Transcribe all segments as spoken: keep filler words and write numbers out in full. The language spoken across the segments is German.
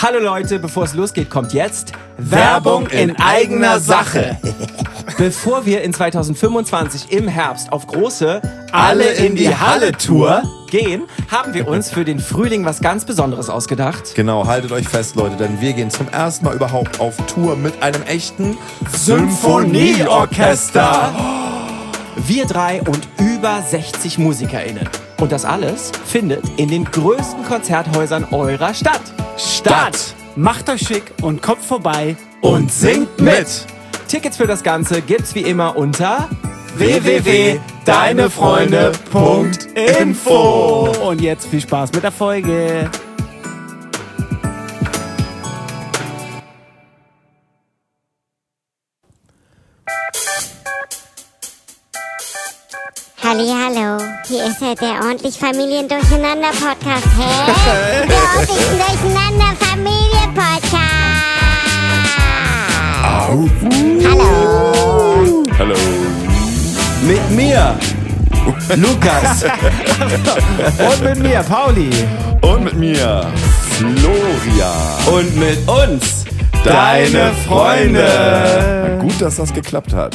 Hallo Leute, bevor es losgeht, kommt jetzt Werbung in eigener Sache. Bevor wir in zweitausendfünfundzwanzig im Herbst auf große Alle in die Halle Tour gehen, haben wir uns für den Frühling was ganz Besonderes ausgedacht. Genau, haltet euch fest, Leute, denn wir gehen zum ersten Mal überhaupt auf Tour mit einem echten Symphonieorchester. Wir drei und über sechzig MusikerInnen. Und das alles findet in den größten Konzerthäusern eurer Stadt statt. Macht euch schick und kommt vorbei Und singt mit. Tickets für das Ganze gibt's wie immer unter w w w punkt deinefreunde punkt info. Und jetzt viel Spaß mit der Folge. Hallihallo, hier ist ja der ordentlich Familien-Durcheinander-Podcast. Hä? Der ordentlich Durcheinander-Familien-Podcast. Hallo. Hallo. Mit mir, Lukas. Und mit mir, Pauli. Und mit mir, Florian. Und mit uns, Deine Freunde. Na gut, dass das geklappt hat.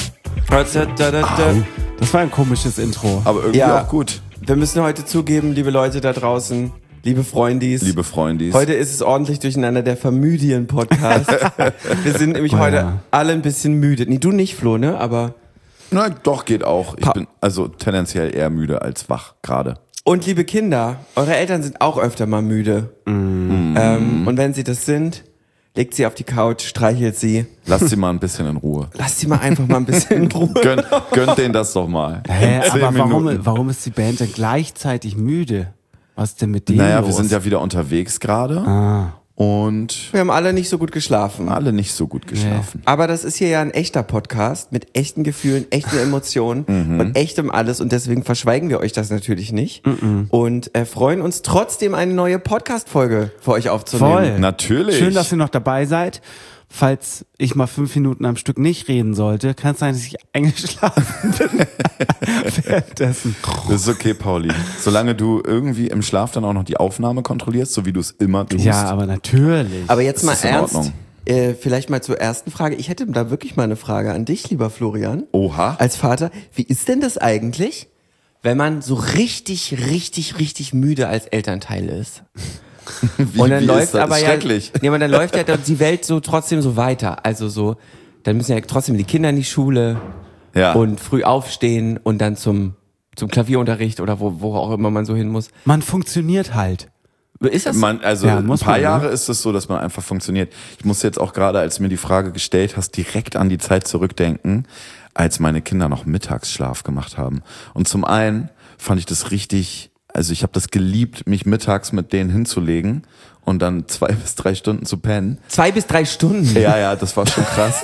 Das war ein komisches Intro. Aber irgendwie Ja. auch gut, Wir müssen heute zugeben, liebe Leute da draußen, liebe Freundis. liebe Freundis. Heute ist es ordentlich durcheinander, der Familien-Podcast. Wir sind nämlich Oh, heute ja. alle ein bisschen müde. Nee, du nicht, Flo, ne? Aber. Na, doch, geht auch. Ich Pa- bin also tendenziell eher müde als wach gerade. Und liebe Kinder, eure Eltern sind auch öfter mal müde. Ähm, und wenn sie das sind, legt sie auf die Couch, streichelt sie. Lasst sie mal ein bisschen in Ruhe. Lasst sie mal einfach mal ein bisschen in Ruhe. Gönnt, gönnt denen das doch mal. Hä, In zehn aber warum, Minuten. warum ist die Band denn gleichzeitig müde? Was ist denn mit denen Naja, los? wir sind ja wieder unterwegs gerade. Ah. Und Wir haben alle nicht so gut geschlafen. alle nicht so gut geschlafen. Aber das ist hier ja ein echter Podcast mit echten Gefühlen, echten Emotionen und echtem alles. Und deswegen verschweigen wir euch das natürlich nicht. Und äh, freuen uns trotzdem, eine neue Podcast-Folge für euch aufzunehmen. Voll. Natürlich. Schön, dass ihr noch dabei seid. Falls ich mal fünf Minuten am Stück nicht reden sollte, kann es sein, dass ich eingeschlafen bin. Währenddessen. Das ist okay, Pauli. Solange du irgendwie im Schlaf dann auch noch die Aufnahme kontrollierst, so wie du es immer tust. Ja, aber natürlich. Aber jetzt Das mal ist in ernst, Ordnung. äh, vielleicht mal zur ersten Frage. Ich hätte da wirklich mal eine Frage an dich, lieber Florian. Oha. Als Vater. Wie ist denn das eigentlich, wenn man so richtig, richtig, richtig müde als Elternteil ist? Wie, Und dann wie läuft ist das? aber ja, Schrecklich. nee, aber dann läuft ja dann die Welt so trotzdem so weiter. Also so, dann müssen ja trotzdem die Kinder in die Schule Ja. und früh aufstehen und dann zum zum Klavierunterricht oder wo, wo auch immer man so hin muss. Man funktioniert halt. Ist das? Man, also Ja, ein muss paar man, ne? Jahre ist es so, dass man einfach funktioniert. Ich muss jetzt auch gerade, als du mir die Frage gestellt hast, direkt an die Zeit zurückdenken, als meine Kinder noch Mittagsschlaf gemacht haben. Und zum einen fand ich das richtig, also ich habe das geliebt, mich mittags mit denen hinzulegen und dann zwei bis drei Stunden zu pennen. Zwei bis drei Stunden. Ja, ja, das war schon krass.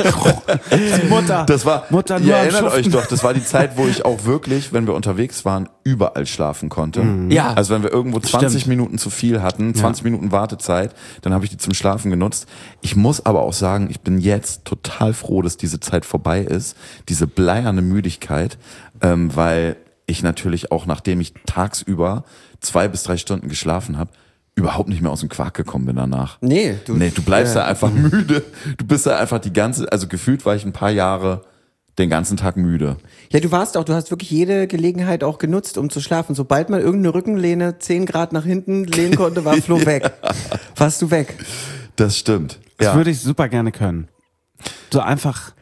Mutter. Das war, Mutter nur ihr am erinnert euch Schuften. doch, das war die Zeit, wo ich auch wirklich, wenn wir unterwegs waren, überall schlafen konnte. Ja. Also wenn wir irgendwo zwanzig Stimmt. Minuten zu viel hatten, zwanzig Minuten Wartezeit, dann habe ich die zum Schlafen genutzt. Ich muss aber auch sagen, ich bin jetzt total froh, dass diese Zeit vorbei ist, diese bleierne Müdigkeit, ähm, weil ich natürlich auch, nachdem ich tagsüber zwei bis drei Stunden geschlafen habe, überhaupt nicht mehr aus dem Quark gekommen bin danach. Nee, du, Nee, du bleibst ja. da einfach müde. Du bist da einfach die ganze, also gefühlt war ich ein paar Jahre den ganzen Tag müde. Ja, du warst auch, du hast wirklich jede Gelegenheit auch genutzt, um zu schlafen. Sobald man irgendeine Rückenlehne zehn Grad nach hinten lehnen konnte, war Flo weg. Warst du weg. Das stimmt. Das Ja, würde ich super gerne können. So einfach.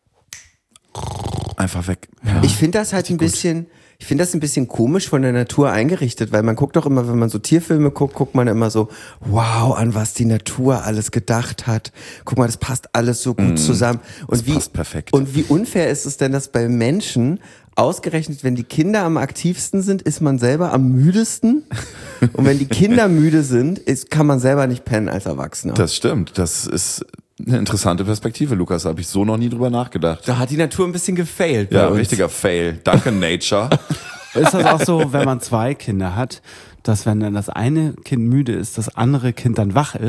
einfach weg. Ja. Ich finde das halt ein bisschen, ich finde das ein bisschen komisch von der Natur eingerichtet, weil man guckt doch immer, wenn man so Tierfilme guckt, guckt man immer so, wow, an was die Natur alles gedacht hat. Guck mal, das passt alles so gut zusammen. Und das wie, passt perfekt. Und wie unfair ist es denn, dass bei Menschen ausgerechnet, wenn die Kinder am aktivsten sind, ist man selber am müdesten? Und wenn die Kinder müde sind, ist, kann man selber nicht pennen als Erwachsener. Das stimmt. Das ist eine interessante Perspektive, Lukas. Da habe ich so noch nie drüber nachgedacht. Da hat die Natur ein bisschen gefailt. Ja, bei uns. richtiger Fail. Danke, Nature. Ist das auch so, wenn man zwei Kinder hat, dass wenn dann das eine Kind müde ist, das andere Kind dann wach ist?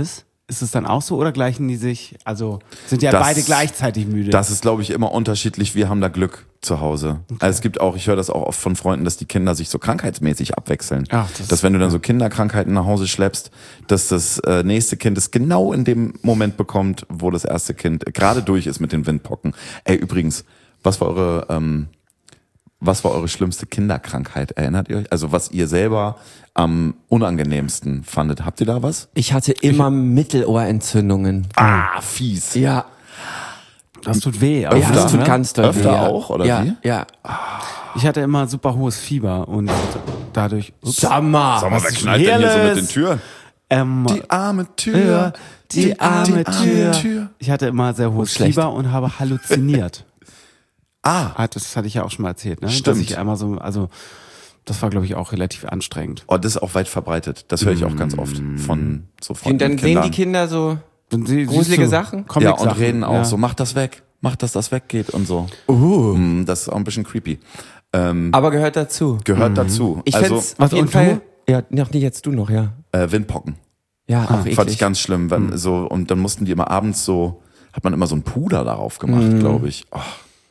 ist es dann auch so oder gleichen die sich? Also sind ja Das- beide gleichzeitig müde. Das ist, glaube ich, immer unterschiedlich. Wir haben da Glück zu Hause. Also es gibt auch, ich höre das auch oft von Freunden, dass die Kinder sich so krankheitsmäßig abwechseln. Ach, das- dass wenn du dann so Kinderkrankheiten nach Hause schleppst, dass das äh, nächste Kind es genau in dem Moment bekommt, wo das erste Kind gerade durch ist mit den Windpocken. Ey, übrigens, was war eure, ähm, was war eure schlimmste Kinderkrankheit? Erinnert ihr euch? Also was ihr selber am unangenehmsten fandet. Habt ihr da was? Ich hatte immer Mittelohrentzündungen. Ah, fies. Ja, das tut weh. ja, Öfter, das tut ne? ganz doll Öfter weh. Ja. auch, oder ja, wie? Ja, Ich hatte immer super hohes Fieber und dadurch. Ups, Sommer. Sag mal, wer ist knallt denn hier so mit den Schweres? Türen? ähm, Die arme Tür, Tür, die arme Tür. Tür. Ich hatte immer sehr hohes schlecht. Fieber und habe halluziniert. Ah, Ah, das hatte ich ja auch schon mal erzählt, ne? Stimmt. Dass ich einmal so, also das war, glaube ich, auch relativ anstrengend. oh, das ist auch weit verbreitet. Das höre ich auch ganz oft von so von Und dann sehen Kindern. die Kinder so Und sie, gruselige siehst du, Sachen? Ja, und Comic-Sachen, reden auch ja. so, mach das weg, mach, dass das weggeht und so. Uh. Das ist auch ein bisschen creepy. Ähm, aber gehört dazu. gehört dazu. Ich also fänd's was, auf jeden und Fall. Ja, noch nicht jetzt du noch, ja. äh, Windpocken. Ja, auch eklig. Fand ich ganz schlimm. Wenn, so, und dann mussten die immer abends so, hat man immer so ein Puder darauf gemacht, glaube ich. Oh.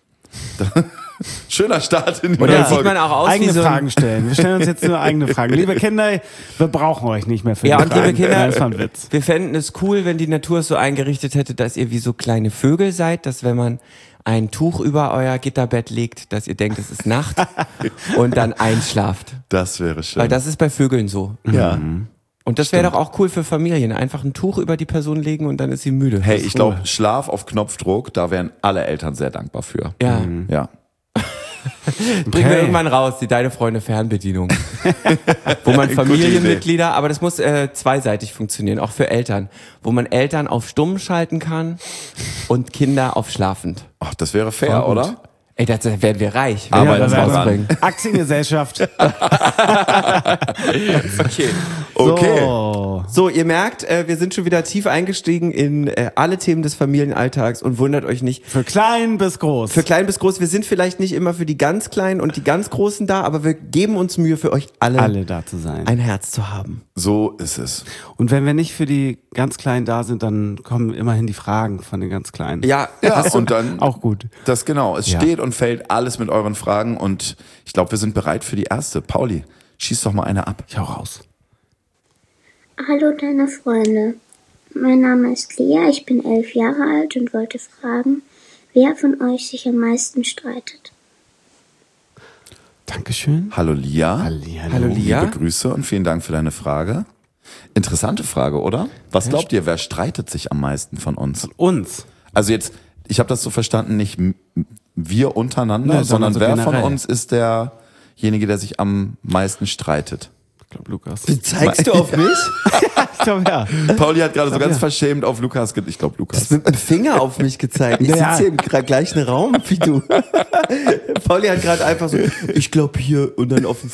Schöner Start in die Und dann neue sieht Folge. man auch aus Eigene wie so ein, Fragen stellen. Wir stellen uns jetzt nur eigene Fragen. Liebe Kinder, wir brauchen euch nicht mehr für Ja, die und liebe Fragen. Kinder, Nein, das war ein Witz. wir fänden es cool, wenn die Natur es so eingerichtet hätte, dass ihr wie so kleine Vögel seid, dass wenn man ein Tuch über euer Gitterbett legt, dass ihr denkt, es ist Nacht und dann einschlaft. Das wäre schön. Weil das ist bei Vögeln so. ja. Und das wäre doch auch cool für Familien. Einfach ein Tuch über die Person legen und dann ist sie müde. Hey, ich glaube, Schlaf auf Knopfdruck, da wären alle Eltern sehr dankbar für. Ja. Ja. Bringen wir Okay. irgendwann raus, die Deine Freunde Fernbedienung. Wo man Familienmitglieder, aber das muss äh, zweiseitig funktionieren, auch für Eltern. Wo man Eltern auf stumm schalten kann und Kinder auf schlafend. Ach, das wäre fair, Voll gut. oder? Ey, da werden wir reich. wenn Aber wir das das war rausbringen. Aktiengesellschaft. Okay. Okay. So. So, ihr merkt, äh, wir sind schon wieder tief eingestiegen in äh, alle Themen des Familienalltags und wundert euch nicht. Für klein bis groß. Für klein bis groß, wir sind vielleicht nicht immer für die ganz Kleinen und die ganz Großen da, aber wir geben uns Mühe, für euch alle, alle da zu sein. ein Herz zu haben. So ist es. Und wenn wir nicht für die ganz Kleinen da sind, dann kommen immerhin die Fragen von den ganz Kleinen. Ja, Ja, hast du, und dann, Auch gut. das genau, es Ja. steht und fällt alles mit euren Fragen und ich glaube, wir sind bereit für die erste. Pauli, schieß doch mal eine ab. Ich hau raus. Hallo deine Freunde. Mein Name ist Lea, ich bin elf Jahre alt und wollte fragen, wer von euch sich am meisten streitet. Dankeschön. Hallo Lia. Hallihallo. Hallo Lia. Liebe Grüße und vielen Dank für deine Frage. Interessante Frage, oder? Was glaubt ihr, wer streitet sich am meisten von uns? Uns. Also jetzt, ich habe das so verstanden, nicht m- wir untereinander, Nee, sondern sondern so wer generell. von uns ist derjenige, der sich am meisten streitet? Ich glaube, Lukas. zeigst du auf mich? Ich glaube, ja. Pauli hat gerade so ganz ja. verschämt auf Lukas, ge- ich glaube Lukas. Mit dem Finger auf mich gezeigt. Ich Ja. sitze hier im gra- gleichen Raum wie du. Pauli hat gerade einfach so, ich glaube hier und dann auf dem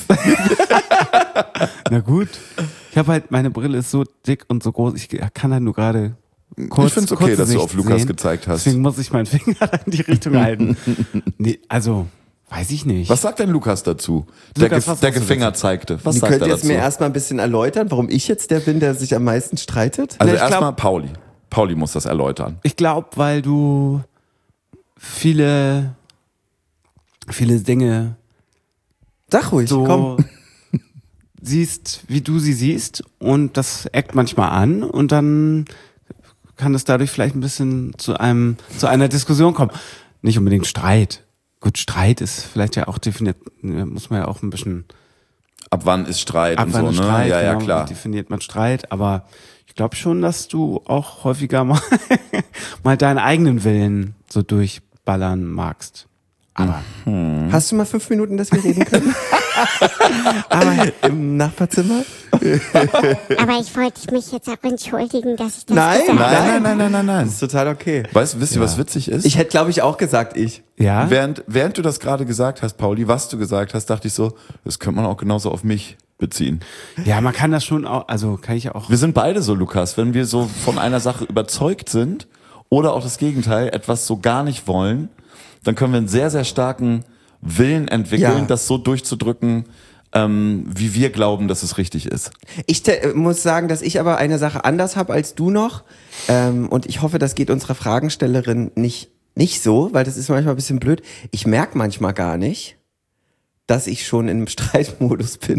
Na gut. Ich habe halt, meine Brille ist so dick und so groß, ich kann halt nur gerade kurz. Ich find's okay, kurze dass du Sicht auf Lukas sehen. gezeigt hast. Deswegen muss ich meinen Finger in die Richtung halten. Nee, also, weiß ich nicht. Was sagt denn Lukas dazu? Der, Lukas, ge was der sagst du Gefinger dazu? zeigte. Was Ihr sagt könnt er jetzt dazu? mir erstmal ein bisschen erläutern, warum ich jetzt der bin, der sich am meisten streitet? also Na, ich glaub- erstmal Pauli. Pauli muss das erläutern. Ich glaube, weil du viele, viele Dinge Sag ruhig, so komm. siehst, wie du sie siehst und das eckt manchmal an und dann kann es dadurch vielleicht ein bisschen zu einem, zu einer Diskussion kommen. Nicht unbedingt Streit. Gut, Streit ist vielleicht ja auch definiert, muss man ja auch ein bisschen Ab wann ist Streit und so, abwandeln. ne? Streit, ja, ja, genau, klar. wie definiert man Streit, aber ich glaube schon, dass du auch häufiger mal, mal deinen eigenen Willen so durchballern magst. Aber Hast du mal fünf Minuten, dass wir reden können? Aber im Nachbarzimmer? Aber ich wollte mich jetzt auch entschuldigen, dass ich das Nein, gesagt habe. Nein, nein, nein, nein, nein, nein. Das ist total okay. Weißt du, wisst ihr, was witzig ist? Ich hätte, glaube ich, auch gesagt, ich. ja, Während, während du das gerade gesagt hast, Pauli, was du gesagt hast, dachte ich so, das könnte man auch genauso auf mich beziehen. ja, man kann das schon auch, also kann ich ja auch. Wir sind beide so, Lukas, wenn wir so von einer Sache überzeugt sind oder auch das Gegenteil, etwas so gar nicht wollen, dann können wir einen sehr, sehr starken Willen entwickeln, Ja. das so durchzudrücken, ähm, wie wir glauben, dass es richtig ist. Ich te- muss sagen, dass ich aber eine Sache anders habe als du noch. Ähm, und ich hoffe, das geht unserer Fragenstellerin nicht, nicht so, weil das ist manchmal ein bisschen blöd. Ich merke manchmal gar nicht, dass ich schon in einem Streitmodus bin.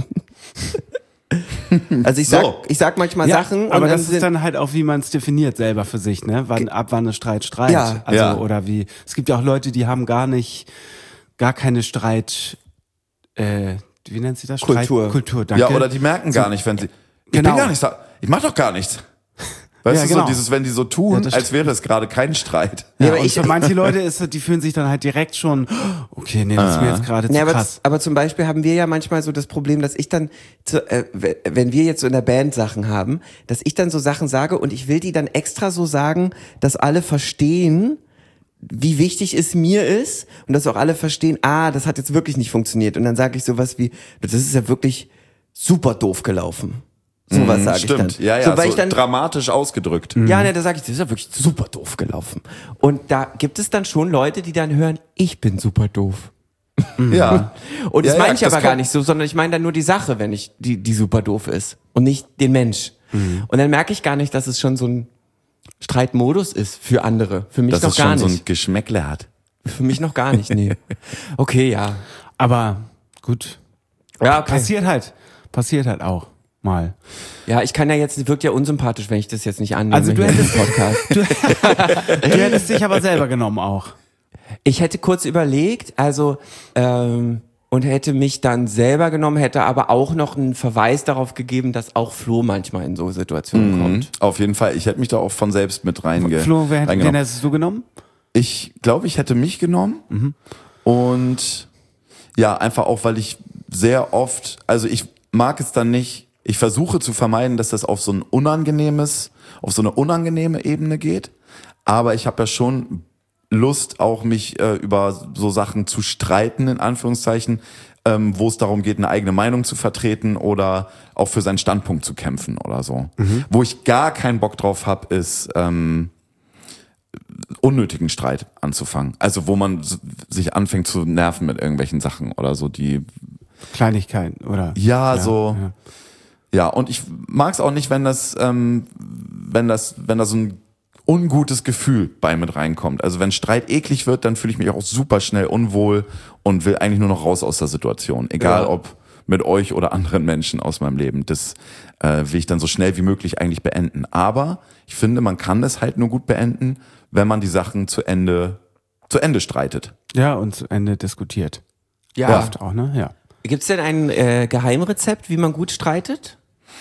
Also ich sag, So. ich sag manchmal Ja, Sachen. aber und das dann ist dann halt auch, wie man es definiert selber für sich, ne? Wann, ab wann ist Streit Streit? Ja. Also, Ja. oder wie, es gibt ja auch Leute, die haben gar nicht, gar keine Streit, äh, wie nennt sie das? Kultur. Streit, Kultur, danke. Ja, oder die merken gar nicht, wenn sie. Ich Genau. bin gar nicht da. Ich mach doch gar nichts. Weißt Ja, du, genau. so dieses, wenn die so tun, Ja, das als wäre es gerade kein Streit. Ja, Ja, aber und ich- für manche Leute ist, die fühlen sich dann halt direkt schon, okay, nee, das ist mir jetzt gerade zu Ja, aber, krass. aber zum Beispiel haben wir ja manchmal so das Problem, dass ich dann, zu, äh, w- wenn wir jetzt so in der Band Sachen haben, dass ich dann so Sachen sage und ich will die dann extra so sagen, dass alle verstehen, wie wichtig es mir ist und dass auch alle verstehen, ah, das hat jetzt wirklich nicht funktioniert. Und dann sage ich sowas wie, das ist ja wirklich super doof gelaufen. Sowas sage ich dann. Stimmt, ja, ja, so, so, weil ich dann, dramatisch ausgedrückt. ja, ne, da sage ich, das ist ja wirklich super doof gelaufen. Und da gibt es dann schon Leute, die dann hören, ich bin super doof. Ja. Und das Ja, meine ja, ich aber das gar kann- nicht so, sondern ich meine dann nur die Sache, wenn ich die, die super doof ist und nicht den Mensch. Und dann merke ich gar nicht, dass es schon so ein Streitmodus ist für andere. Für mich Dass noch es gar schon so ein nicht. Geschmäckle hat. Für mich noch gar nicht, nee. Okay, ja. Aber gut, Ja, okay. passiert halt, passiert halt auch mal. Ja, ich kann ja jetzt, wirkt ja unsympathisch, wenn ich das jetzt nicht annehme Also du hier im hättest- Podcast. Du hättest dich aber selber genommen auch. Ich hätte kurz überlegt, also ähm, und hätte mich dann selber genommen, hätte aber auch noch einen Verweis darauf gegeben, dass auch Flo manchmal in so Situationen kommt. Auf jeden Fall. Ich hätte mich da auch von selbst mit reinge Flo, wer hätte, wen reingenommen. hättest du genommen? Ich glaube, ich hätte mich genommen. Und ja, einfach auch, weil ich sehr oft, also ich mag es dann nicht, ich versuche zu vermeiden, dass das auf so ein unangenehmes, auf so eine unangenehme Ebene geht. Aber ich habe ja schon Lust, auch mich äh, über so Sachen zu streiten, in Anführungszeichen, ähm, wo es darum geht, eine eigene Meinung zu vertreten oder auch für seinen Standpunkt zu kämpfen oder so. Wo ich gar keinen Bock drauf habe, ist ähm, unnötigen Streit anzufangen. Also wo man s- sich anfängt zu nerven mit irgendwelchen Sachen oder so, die Kleinigkeiten, oder? ja, so ja. ja, und ich mag es auch nicht, wenn das ähm, wenn das wenn da so ein ungutes Gefühl bei mit reinkommt. Also wenn Streit eklig wird, dann fühle ich mich auch super schnell unwohl und will eigentlich nur noch raus aus der Situation, egal Ja. ob mit euch oder anderen Menschen aus meinem Leben. Das äh, will ich dann so schnell wie möglich eigentlich beenden. Aber ich finde, man kann es halt nur gut beenden, wenn man die Sachen zu Ende zu Ende streitet. Ja, und zu Ende diskutiert. Ja. Oft auch, ne? Ja. Gibt's denn ein äh, Geheimrezept, wie man gut streitet?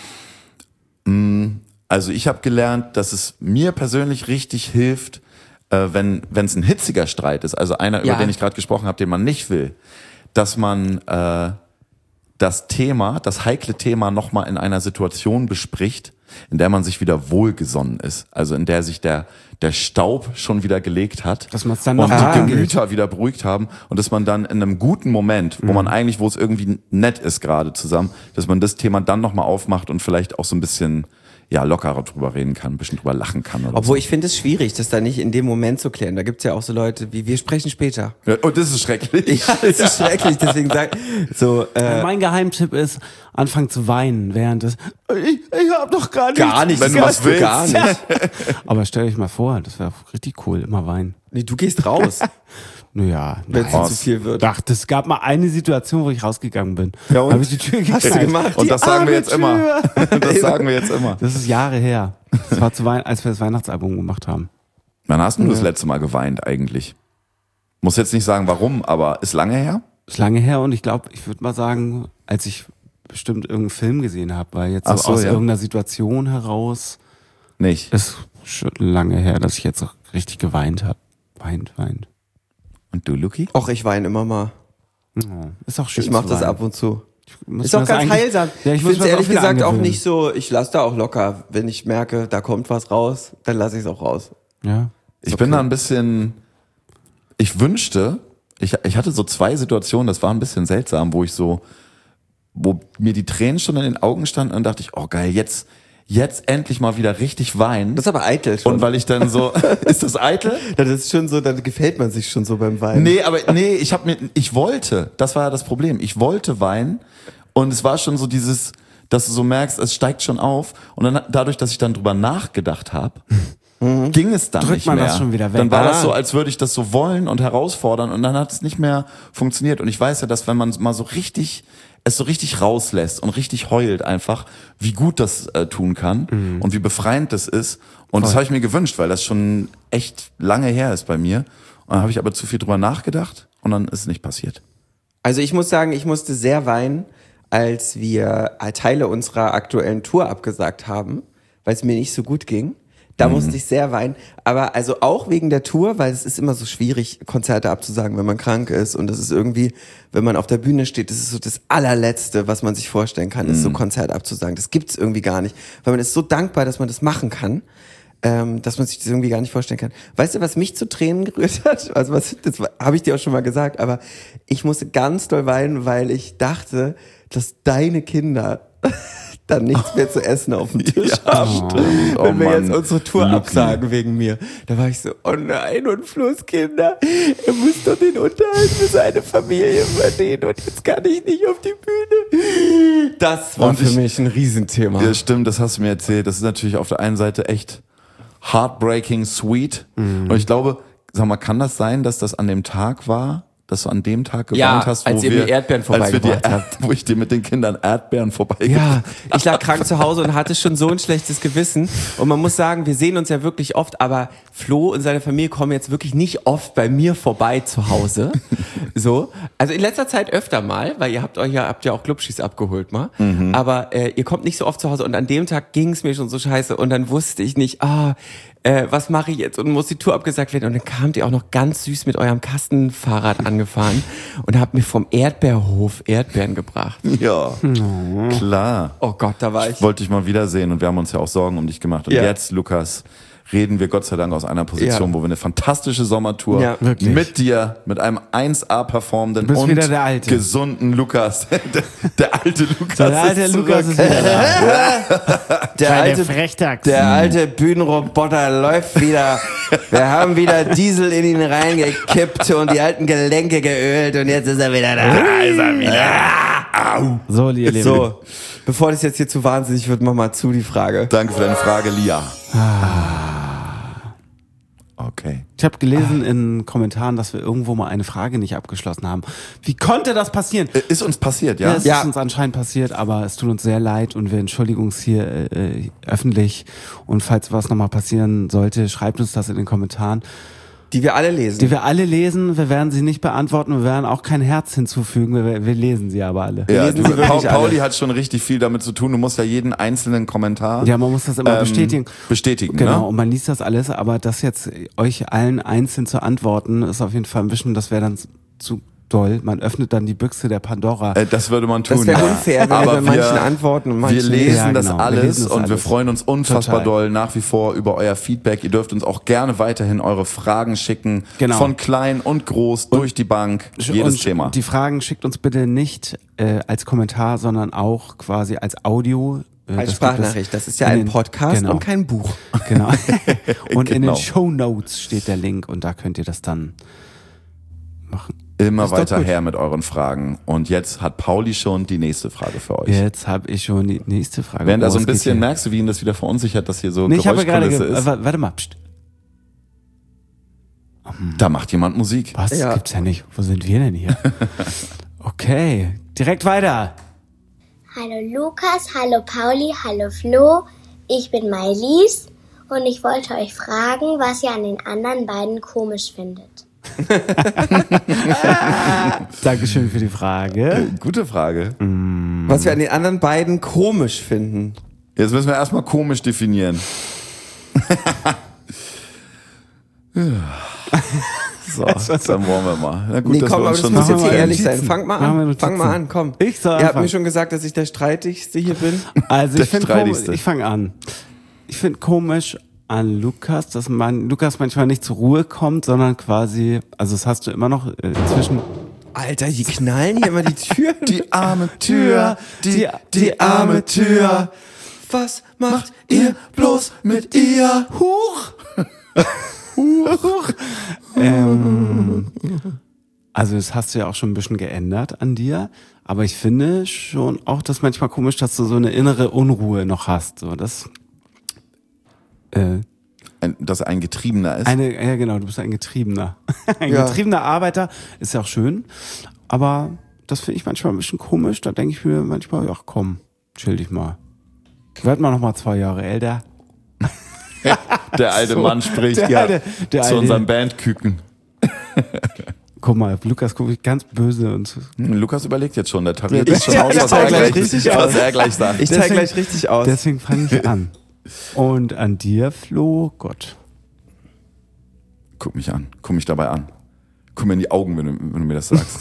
Also ich habe gelernt, dass es mir persönlich richtig hilft, äh, wenn wenn es ein hitziger Streit ist, also einer, über Ja. den ich gerade gesprochen habe, den man nicht will, dass man äh, das Thema, das heikle Thema nochmal in einer Situation bespricht, in der man sich wieder wohlgesonnen ist. Also in der sich der der Staub schon wieder gelegt hat. Dass man's dann und noch die angeht. Gemüter wieder beruhigt haben und dass man dann in einem guten Moment, wo man eigentlich, wo es irgendwie nett ist gerade zusammen, dass man das Thema dann nochmal aufmacht und vielleicht auch so ein bisschen ja lockerer drüber reden kann, ein bisschen drüber lachen kann oder Obwohl ich finde es schwierig, das da nicht in dem Moment zu klären. Da gibt's ja auch so Leute wie, wir sprechen später. so. Ja, und das ist schrecklich. Ja, das ist schrecklich, deswegen sag so, äh, Mein Geheimtipp ist, anfangen zu weinen während des, ich, ich hab doch gar nichts. gar nicht, Wenn du was willst. gar nicht. Aber stell dich mal vor, das wäre richtig cool, immer weinen. Nee, du gehst raus, Naja, wenn es nein. zu viel wird. Ach, das gab mal eine Situation, wo ich rausgegangen bin. Ja, und? Habe ich die Tür geknallt. Hast du gemacht? Und das sagen wir arme jetzt immer. Das sagen wir jetzt immer. Das ist Jahre her. Das war zu Wein, als wir das Weihnachtsalbum gemacht haben. Wann hast du das letzte Mal geweint eigentlich? Muss jetzt nicht sagen, warum, aber ist lange her? Ist lange her und ich glaube, ich würde mal sagen, als ich bestimmt irgendeinen Film gesehen habe, weil jetzt so, Ach so, aus ja. irgendeiner Situation heraus Nicht. ist schon lange her, dass ich jetzt auch richtig geweint habe. Weint, weint. Und du, Luki? Och, ich weine immer mal. Oh, ist auch schön. Ich mach zu das weinen. ab und zu. Muss Ist mir auch das ganz eigentlich- heilsam. Ja, ich ich muss finde mir das ehrlich auch wieder gesagt auch angewöhnen. nicht so, ich lasse da auch locker. Wenn ich merke, da kommt was raus, dann lasse ich es auch raus. Ja. Ich bin da ein bisschen, ich wünschte, ich, ich hatte so zwei Situationen, das war ein bisschen seltsam, wo ich so, wo mir die Tränen schon in den Augen standen und dachte ich, oh geil, jetzt, jetzt endlich mal wieder richtig weinen. Das ist aber eitel schon. Und weil ich dann so, ist das eitel? das ist schon so, dann gefällt man sich schon so beim Weinen. Nee, aber nee, ich hab mir, ich wollte, das war ja das Problem, ich wollte weinen Und es war schon so dieses, dass du so merkst, es steigt schon auf. Und dann dadurch, dass ich dann drüber nachgedacht habe, mhm. ging es dann Drückt nicht man mehr. das schon wieder weg. Dann war Ah. das so, als würde ich das so wollen und herausfordern. Und dann hat es nicht mehr funktioniert. Und ich weiß ja, dass wenn man mal so richtig, es so richtig rauslässt und richtig heult einfach, wie gut das äh, tun kann mhm. und wie befreiend das ist. Und Voll. Das habe ich mir gewünscht, weil das schon echt lange her ist bei mir. Und dann habe ich aber zu viel drüber nachgedacht und dann ist es nicht passiert. Also ich muss sagen, ich musste sehr weinen, als wir Teile unserer aktuellen Tour abgesagt haben, weil es mir nicht so gut ging. Da mhm. musste ich sehr weinen. Aber also auch wegen der Tour, weil es ist immer so schwierig, Konzerte abzusagen, wenn man krank ist. Und das ist irgendwie, wenn man auf der Bühne steht, das ist so das allerletzte, was man sich vorstellen kann, ist so Konzert abzusagen. Das gibt's irgendwie gar nicht. Weil man ist so dankbar, dass man das machen kann, ähm, dass man sich das irgendwie gar nicht vorstellen kann. Weißt du, was mich zu Tränen gerührt hat? Also was, das habe ich dir auch schon mal gesagt, aber ich musste ganz doll weinen, weil ich dachte, dass deine Kinder dann nichts mehr zu essen auf dem Tisch Ja, haben, stimmt. Oh wenn wir Mann. jetzt unsere Tour Lucky. absagen wegen mir. Da war ich so, oh nein, und Flo's Kinder, er muss doch den Unterhalt für seine Familie verdienen und jetzt kann ich nicht auf die Bühne. Das war Und für ich- mich ein Riesenthema. Ja, stimmt, das hast du mir erzählt. Das ist natürlich auf der einen Seite echt heartbreaking sweet. Mhm. Und ich glaube, sag mal, kann das sein, dass das an dem Tag war, dass du an dem Tag geweint Ja, hast, wo als ihr wir, mir Erdbeeren als wir dir, vorbeigebracht habt. wo ich dir mit den Kindern Erdbeeren vorbeigebracht Ja, ich lag krank zu Hause und hatte schon so ein schlechtes Gewissen. Und man muss sagen, wir sehen uns ja wirklich oft, aber Flo und seine Familie kommen jetzt wirklich nicht oft bei mir vorbei zu Hause. So. Also in letzter Zeit öfter mal, weil ihr habt euch ja, habt ja auch Glubschis abgeholt mal. Mhm. Aber äh, ihr kommt nicht so oft zu Hause und an dem Tag ging es mir schon so scheiße und dann wusste ich nicht, ah, äh, was mache ich jetzt und muss die Tour abgesagt werden und dann kamt ihr auch noch ganz süß mit eurem Kastenfahrrad angefahren und habt mir vom Erdbeerhof Erdbeeren gebracht. Ja, klar. Oh Gott, da war Ich ich. wollte dich mal wiedersehen und wir haben uns ja auch Sorgen um dich gemacht. Und Ja. jetzt, Lukas, reden wir Gott sei Dank aus einer Position, Ja. wo wir eine fantastische Sommertour Ja, wirklich. mit dir, mit einem eins A performenden Du bist und wieder der Alte. gesunden Lukas. der, der alte Lukas Der alte ist Lukas zurück. ist wieder da. Der alte, Frechdachs. der alte Bühnenroboter läuft wieder. Wir haben wieder Diesel in ihn reingekippt und die alten Gelenke geölt und jetzt ist er wieder da. Da ist er wieder. So, ihr Lieben. So, bevor das jetzt hier zu wahnsinnig wird, mach mal zu die Frage. Danke für deine Frage, Lia. Okay. Ich habe gelesen in Kommentaren, dass wir irgendwo mal eine Frage nicht abgeschlossen haben. Wie konnte das passieren? Äh, Ist uns passiert, Ja, ja? es Ja. ist uns anscheinend passiert, aber es tut uns sehr leid und wir entschuldigen uns hier äh, öffentlich. Und falls was nochmal passieren sollte, schreibt uns das in den Kommentaren, Die wir alle lesen. die wir alle lesen. Wir werden sie nicht beantworten, wir werden auch kein Herz hinzufügen, wir, wir lesen sie aber alle. Ja, lesen du, sie wirklich Paul, Pauli alle. hat schon richtig viel damit zu tun. Du musst ja jeden einzelnen Kommentar Ja, man muss das immer ähm, bestätigen. bestätigen. Genau, Ne? und man liest das alles, aber das jetzt euch allen einzeln zu antworten, ist auf jeden Fall ein bisschen, das wäre dann zu doll. Man öffnet dann die Büchse der Pandora. Äh, Das würde man tun. Das wäre ja. unfair, wenn Aber wir bei manchen antworten und wir manchen lesen nicht. Ja, das genau. Wir alles lesen das und wir alles. freuen uns unfassbar Total. doll nach wie vor über euer Feedback. Ihr dürft uns auch gerne weiterhin eure Fragen schicken. Genau. Von klein und groß, durch die Bank, jedes und Thema. Die Fragen schickt uns bitte nicht äh, als Kommentar, sondern auch quasi als Audio. Äh, Als das gibt es Sprachnachricht. Das ist ja in ein den- Podcast genau. und kein Buch. Genau. Und in Genau. den Shownotes steht der Link und da könnt ihr das dann machen. Immer ist doch weiter gut. her mit euren Fragen. Und jetzt hat Pauli schon die nächste Frage für euch. Jetzt habe ich schon die nächste Frage. Während Oh, er so ein es geht bisschen hier. merkst du, wie ihn das wieder verunsichert, dass hier so Nee, ich habe gerade Geräuschkulisse ge ist. äh, warte mal. Psst. Da macht jemand Musik. Was? Ja. Gibt's ja nicht. Wo sind wir denn hier? Okay, direkt weiter. Hallo Lukas, hallo Pauli, hallo Flo. Ich bin Mailise und ich wollte euch fragen, was ihr an den anderen beiden komisch findet. Dankeschön für die Frage. Gute Frage. Was wir an den anderen beiden komisch finden. Jetzt müssen wir erstmal komisch definieren. So, dann wollen wir mal. Na gut, Nee, dass komm, wir aber uns das schon muss so jetzt hier mal ehrlich sein. Notizen. Fang mal Machen wir an. Notizen. Fang mal an, komm. Ich soll Ihr habt anfangen. mir schon gesagt, dass ich der Streitigste hier bin. Also Der ich finde Streitigste. ich fange an. Ich finde komisch an Lukas, dass man Lukas manchmal nicht zur Ruhe kommt, sondern quasi, also das hast du immer noch äh, inzwischen. Alter, die knallen hier immer die Tür. Die arme Tür, die, die arme Tür. Was macht Ihr bloß mit ihr. Huch! Huch! ähm, Also das hast du ja auch schon ein bisschen geändert an dir, aber ich finde schon auch das manchmal komisch, dass du so eine innere Unruhe noch hast. So, das äh, Ein, dass er ein Getriebener ist. eine, ja genau, du bist ein Getriebener. Ein Ja. getriebener Arbeiter ist ja auch schön, aber das finde ich manchmal ein bisschen komisch. Da denke ich mir manchmal, ach komm, chill dich mal. Werd mal noch mal zwei Jahre älter. Der alte So, Mann spricht der ja alte- der zu alte- unserem Bandküken. Guck mal, Lukas guckt mich ganz böse und Hm, Lukas überlegt jetzt schon, der tariert Ich- jetzt schon ja, aus, ich was zeig er gleich gleich, richtig was aus. er gleich sagt. Ich zeig Deswegen- gleich richtig aus. deswegen fange ich an. Und an dir, Flo, Gott. Guck mich an, guck mich dabei an. Guck mir in die Augen, wenn du, wenn du mir das sagst.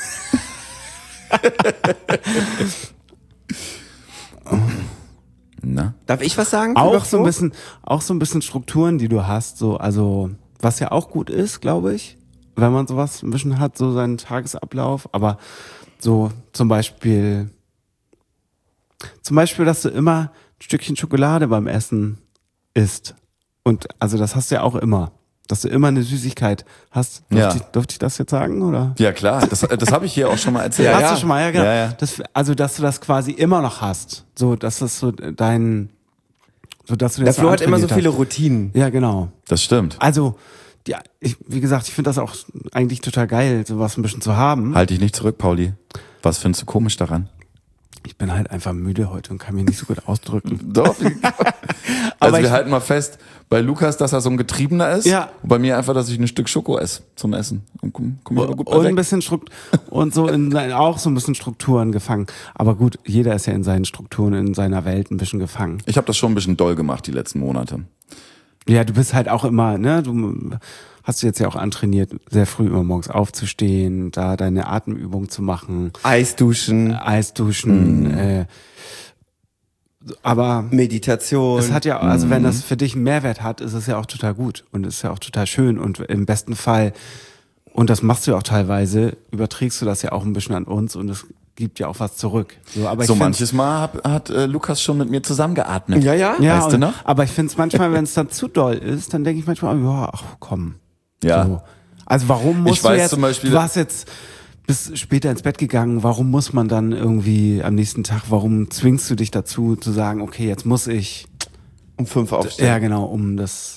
Na? Darf ich was sagen? Auch Lieber so ein Flo? bisschen, auch so ein bisschen Strukturen, die du hast, so, also, was ja auch gut ist, glaube ich, wenn man sowas ein bisschen hat, so seinen Tagesablauf, aber so zum Beispiel, zum Beispiel, dass du immer ein Stückchen Schokolade beim Essen isst. Und, also, das hast du ja auch immer. Dass du immer eine Süßigkeit hast. Durfte, Ja. ich, durfte ich das jetzt sagen, oder? Ja klar, das, das habe ich hier auch schon mal erzählt. Hast ja. du schon mal, ja, genau. Ja, ja. Das, also, dass du das quasi immer noch hast. So, dass das so dein, so, dass du Der das Flo hat immer so antrainiert viele hast. Routinen. Ja, genau. Das stimmt. Also, ja, ich, wie gesagt, ich finde das auch eigentlich total geil, sowas ein bisschen zu haben. Halt dich nicht zurück, Pauli. Was findest du komisch daran? Ich bin halt einfach müde heute und kann mich nicht so gut ausdrücken. Doch. Also Aber wir ich- halten mal fest, bei Lukas, dass er so ein Getriebener ist. Ja. Und bei mir einfach, dass ich ein Stück Schoko esse zum Essen. Und komm, komm ich mal gut bei Und ein weg. bisschen Struktur und so in sein- auch so ein bisschen Strukturen gefangen. Aber gut, jeder ist ja in seinen Strukturen, in seiner Welt ein bisschen gefangen. Ich habe das schon ein bisschen doll gemacht die letzten Monate. Ja, du bist halt auch immer, ne, du hast du jetzt ja auch antrainiert, sehr früh immer morgens aufzustehen, da deine Atemübung zu machen, Eisduschen, Eisduschen, Mhm. äh, aber Meditation. es hat ja, also wenn das für dich einen Mehrwert hat, ist es ja auch total gut und ist ja auch total schön und im besten Fall, und das machst du ja auch teilweise, überträgst du das ja auch ein bisschen an uns und es gibt ja auch was zurück. So, aber ich So find's- manches Mal hab, hat äh, Lukas schon mit mir zusammengeatmet. Ja, ja. ja, weißt du und- noch? Aber ich finde es manchmal, wenn es dann zu doll ist, dann denke ich manchmal, ja, ach komm. Ja. So. Also warum musst Ich du weiß jetzt, zum Beispiel- du warst jetzt bis später ins Bett gegangen, warum muss man dann irgendwie am nächsten Tag, warum zwingst du dich dazu zu sagen, okay, jetzt muss ich, Um fünf aufstehen. ja genau, um das,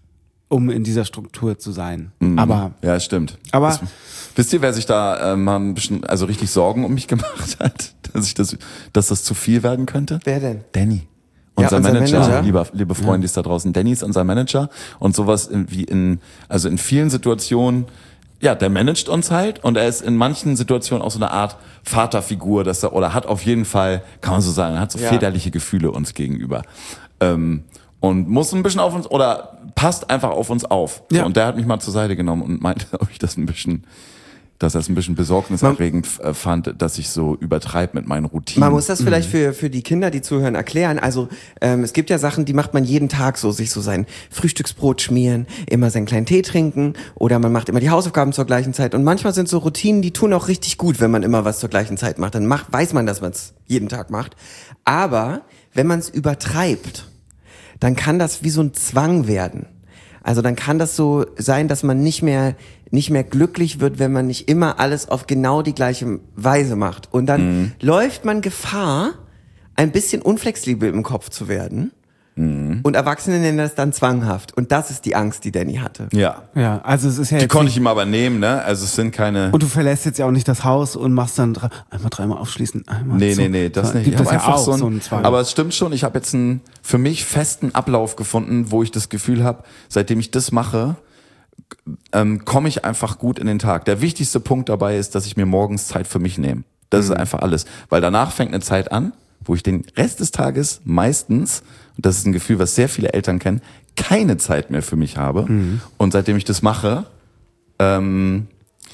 um in dieser Struktur zu sein. Aber, Ja, stimmt. aber Das, wisst ihr, wer sich da äh, mal ein bisschen, also richtig Sorgen um mich gemacht hat, dass ich das, dass das zu viel werden könnte? Wer denn? Danny. Ja, Unser, unser Manager, Manager. Lieber, liebe Freunde, ist da draußen. Danny ist unser Manager und sowas in, wie in, also in vielen Situationen, ja, der managt uns halt und er ist in manchen Situationen auch so eine Art Vaterfigur, dass er, oder hat auf jeden Fall, kann man so sagen, hat so Ja. väterliche Gefühle uns gegenüber. Ähm, und muss ein bisschen auf uns, oder passt einfach auf uns auf. So, Ja. und der hat mich mal zur Seite genommen und meinte, ob ich das ein bisschen, dass er es ein bisschen besorgniserregend äh, fand, dass ich so übertreibe mit meinen Routinen. Man muss das vielleicht für, für die Kinder, die zuhören, erklären. Also ähm, es gibt ja Sachen, die macht man jeden Tag so, sich so sein Frühstücksbrot schmieren, immer seinen kleinen Tee trinken oder man macht immer die Hausaufgaben zur gleichen Zeit. Und manchmal sind so Routinen, die tun auch richtig gut, wenn man immer was zur gleichen Zeit macht. Dann macht, weiß man, dass man es jeden Tag macht. Aber wenn man es übertreibt, dann kann das wie so ein Zwang werden. Also dann kann das so sein, dass man nicht mehr nicht mehr glücklich wird, wenn man nicht immer alles auf genau die gleiche Weise macht. Und dann Mhm. läuft man Gefahr, ein bisschen unflexibel im Kopf zu werden. Mhm. Und Erwachsene nennen das dann zwanghaft. Und das ist die Angst, die Danny hatte. Ja. ja, also es ist ja Die jetzt konnte nicht- ich ihm aber nehmen, ne? Also es sind keine. und du verlässt jetzt ja auch nicht das Haus und machst dann drei, einmal dreimal aufschließen, einmal Nee, zu. nee, nee, das So, nicht. Gibt Ich es hab ja einfach auch so, ein, so einen Zwang. aber es stimmt schon, ich habe jetzt einen für mich festen Ablauf gefunden, wo ich das Gefühl habe, seitdem ich das mache, ähm, komme ich einfach gut in den Tag. Der wichtigste Punkt dabei ist, dass ich mir morgens Zeit für mich nehme. Das ist einfach alles. Weil danach fängt eine Zeit an, wo ich den Rest des Tages meistens, und das ist ein Gefühl, was sehr viele Eltern kennen, keine Zeit mehr für mich habe. Und seitdem ich das mache, ähm,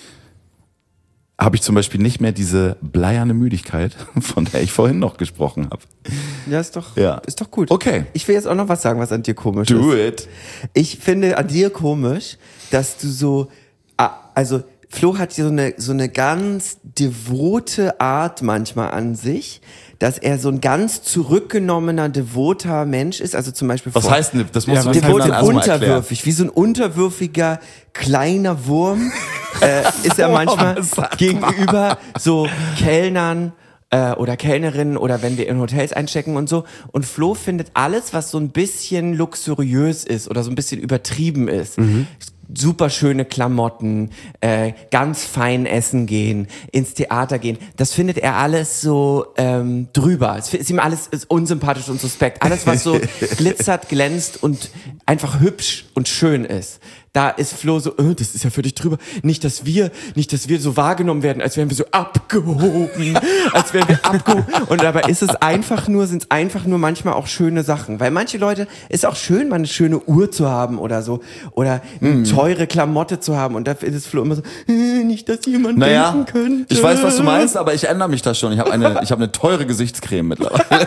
habe ich zum Beispiel nicht mehr diese bleierne Müdigkeit, von der ich vorhin noch gesprochen habe. Ja, ist doch, Ja. ist doch gut. Okay. Ich will jetzt auch noch was sagen, was an dir komisch Do ist. it. Ich finde an dir komisch, dass du so, ah, also Flo hat so eine, so eine ganz devote Art manchmal an sich, dass er so ein ganz zurückgenommener, devoter Mensch ist. Also zum Beispiel Was vor- heißt denn, das musst Ja, du was den heißt Devote Kindern erstmal erklären. unterwürfig, wie so ein unterwürfiger kleiner Wurm, äh, ist er manchmal was sagt gegenüber so Kellnern äh, oder Kellnerinnen oder wenn wir in Hotels einchecken und so. Und Flo findet alles, was so ein bisschen luxuriös ist oder so ein bisschen übertrieben ist. Mhm. Super schöne Klamotten, äh, ganz fein essen gehen, ins Theater gehen. Das findet er alles so ähm, drüber. Es ist ihm alles ist unsympathisch und suspekt. Alles, was so glitzert, glänzt und einfach hübsch und schön ist. Da ist Flo so, äh, das ist ja für dich drüber. Nicht, dass wir, nicht, dass wir so wahrgenommen werden, als wären wir so abgehoben, als wären wir abgehoben. Und dabei ist es einfach nur, sind es einfach nur manchmal auch schöne Sachen. Weil manche Leute, ist auch schön, mal eine schöne Uhr zu haben oder so. Oder eine teure Klamotte zu haben. Und da ist Flo immer so, äh, nicht, dass jemand Naja, denken könnte. ich weiß, was du meinst, aber ich ändere mich da schon. Ich habe eine, ich habe eine teure Gesichtscreme mittlerweile.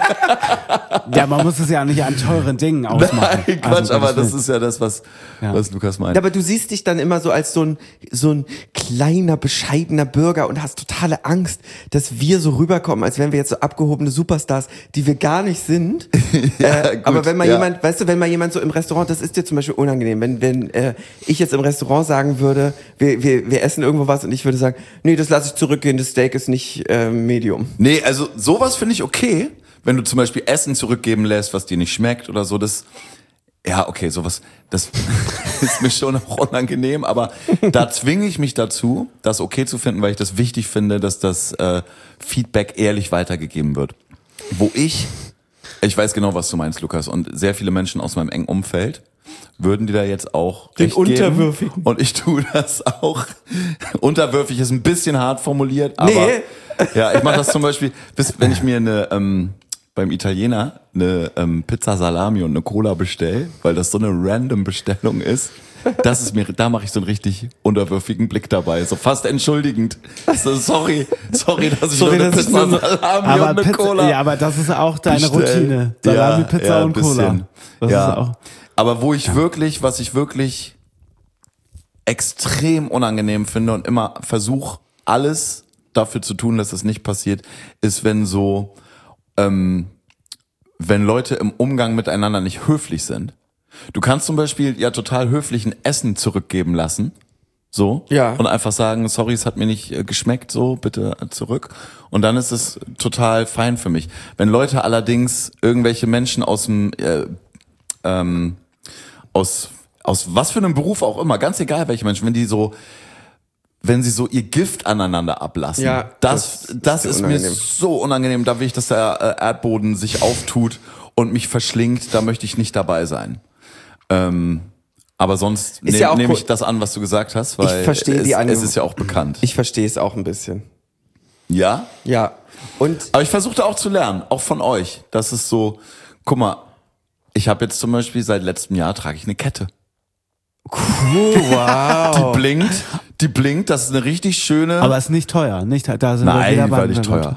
Ja, man muss es ja nicht an teuren Dingen ausmachen. Nein, Quatsch, Also, aber Gottes das ist ja das, was, Ja. was Lukas meint. Ja, aber du siehst dich dann immer so als so ein, so ein kleiner, bescheidener Bürger und hast totale Angst, dass wir so rüberkommen, als wären wir jetzt so abgehobene Superstars, die wir gar nicht sind. Ja, äh, gut, aber wenn mal ja. jemand, weißt du, wenn mal jemand so im Restaurant, das ist dir zum Beispiel unangenehm, wenn, wenn äh, ich jetzt im Restaurant sagen würde, wir, wir, wir essen irgendwo was und ich würde sagen, nee, das lasse ich zurückgehen, das Steak ist nicht äh, Medium. Nee, also sowas finde ich okay, wenn du zum Beispiel Essen zurückgeben lässt, was dir nicht schmeckt oder so, das, ja, okay, sowas, das ist mir schon auch unangenehm, aber da zwinge ich mich dazu, das okay zu finden, weil ich das wichtig finde, dass das äh, Feedback ehrlich weitergegeben wird. Wo ich, ich weiß genau, was du meinst, Lukas, und sehr viele Menschen aus meinem engen Umfeld würden dir da jetzt auch Den recht geben. Unterwürfigen. Und ich tue das auch. Unterwürfig ist ein bisschen hart formuliert, aber Nee. ja, ich mache das zum Beispiel, bis, wenn ich mir eine ähm, beim Italiener eine ähm, Pizza Salami und eine Cola bestell, weil das so eine random Bestellung ist. Das ist mir, da mache ich so einen richtig unterwürfigen Blick dabei, so fast entschuldigend. So, sorry, sorry, dass ich Sorry, nur eine dass ich Pizza nur- Salami Aber und eine Pizza, Cola ja, aber das ist auch deine bestell. Routine. Salami, Ja, Pizza ja, ein und Cola. bisschen. Das ja. ist auch. Aber wo ich wirklich, was ich wirklich extrem unangenehm finde und immer versuche, alles dafür zu tun, dass es nicht passiert, ist, wenn so, ähm, wenn Leute im Umgang miteinander nicht höflich sind. Du kannst zum Beispiel ja total höflich ein Essen zurückgeben lassen, so, Ja. und einfach sagen, sorry, es hat mir nicht äh, geschmeckt, so, bitte zurück. Und dann ist es total fein für mich. Wenn Leute allerdings irgendwelche Menschen aus dem, äh, ähm, aus, aus was für einem Beruf auch immer, ganz egal welche Menschen, wenn die so, wenn sie so ihr Gift aneinander ablassen. Ja, das, das das, ist ist, dir mir unangenehm. so unangenehm. Da will ich, dass der äh, Erdboden sich auftut und mich verschlingt. Da möchte ich nicht dabei sein. Ähm, aber sonst Ist ne, ja auch nehme cool. ich das an, was du gesagt hast, weil Ich verstehe es, die Ange- es ist ja auch bekannt. Ich verstehe es auch ein bisschen. Ja? Ja. Und Aber ich versuchte auch zu lernen, auch von euch. Das ist so, guck mal, ich habe jetzt zum Beispiel seit letztem Jahr trage ich eine Kette. wow. Die blinkt, die blinkt, das ist eine richtig schöne... Aber ist nicht teuer. Nicht, da sind wir Nein, wieder die war beim nicht teuer.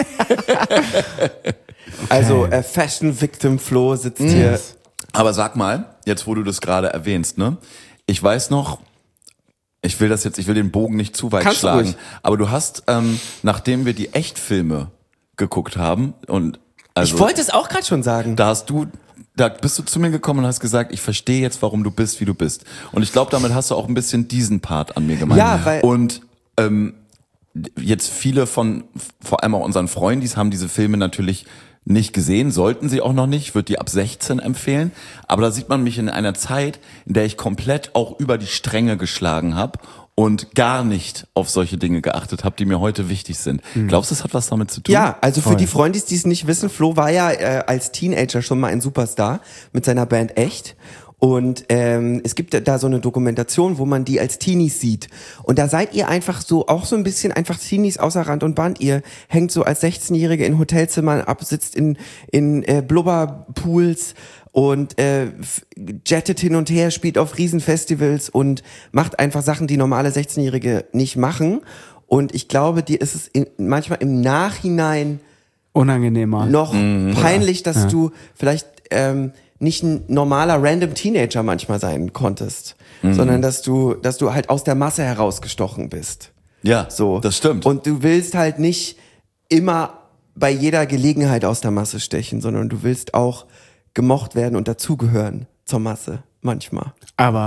Also äh, Fashion Victim Flo sitzt hier. Aber sag mal, jetzt wo du das gerade erwähnst, ne? Ich weiß noch, ich will das jetzt, ich will den Bogen nicht zu weit Kannst du schlagen, ruhig. aber du hast, ähm, nachdem wir die Echtfilme geguckt haben und also Ich wollte es auch gerade schon sagen. da hast du, da bist du zu mir gekommen und hast gesagt, ich verstehe jetzt, warum du bist, wie du bist. Und ich glaube, damit hast du auch ein bisschen diesen Part an mir gemeint. Ja, weil- Und ähm, jetzt viele von, vor allem auch unseren Freundis, haben diese Filme natürlich nicht gesehen, sollten sie auch noch nicht, würde die ab sechzehn empfehlen. Aber da sieht man mich in einer Zeit, in der ich komplett auch über die Stränge geschlagen habe und gar nicht auf solche Dinge geachtet habe, die mir heute wichtig sind. Glaubst du, das hat was damit zu tun? Ja, also für die Freundis, die es nicht wissen, Flo war ja äh, als Teenager schon mal ein Superstar mit seiner Band Echt. Und ähm, es gibt da so eine Dokumentation, wo man die als Teenies sieht. Und da seid ihr einfach so, auch so ein bisschen einfach Teenies außer Rand und Band. Ihr hängt so als sechzehnjährige in Hotelzimmern ab, sitzt in, in äh, Blubberpools und äh, f- jettet hin und her, spielt auf Riesenfestivals und macht einfach Sachen, die normale sechzehnjährige nicht machen. Und ich glaube, dir ist es in, manchmal im Nachhinein Unangenehmer. noch peinlich, dass du vielleicht ähm, nicht ein normaler random Teenager manchmal sein konntest, sondern dass du, dass du halt aus der Masse herausgestochen bist. Ja, So. das stimmt. Und du willst halt nicht immer bei jeder Gelegenheit aus der Masse stechen, sondern du willst auch gemocht werden und dazugehören zur Masse manchmal. Aber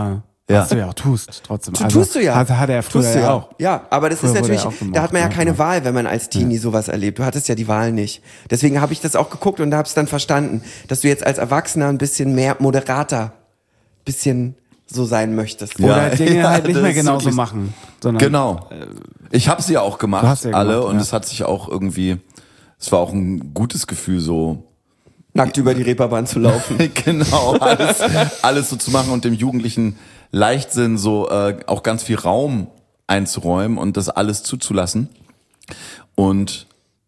Ja. Was du ja auch tust, trotzdem. Tu, Also, tust du ja. Hat, hat er früher Tust du ja auch. Ja, aber das Früher ist wurde natürlich, er auch gemocht, da hat man ja ne? keine Ja. Wahl, wenn man als Teenie sowas erlebt. Du hattest ja die Wahl nicht. Deswegen habe ich das auch geguckt und habe es dann verstanden, dass du jetzt als Erwachsener ein bisschen mehr moderater, bisschen so sein möchtest. Ja. Oder Dinge Ja, halt nicht das mehr ist genauso wirklich- machen. Sondern Genau. Ich habe sie ja auch Du gemacht, hast ja alle, gemacht, und ja. es hat sich auch irgendwie, es war auch ein gutes Gefühl, so Nackt über die Reeperbahn zu laufen. genau, alles, alles so zu machen und dem jugendlichen Leichtsinn so äh, auch ganz viel Raum einzuräumen und das alles zuzulassen. Und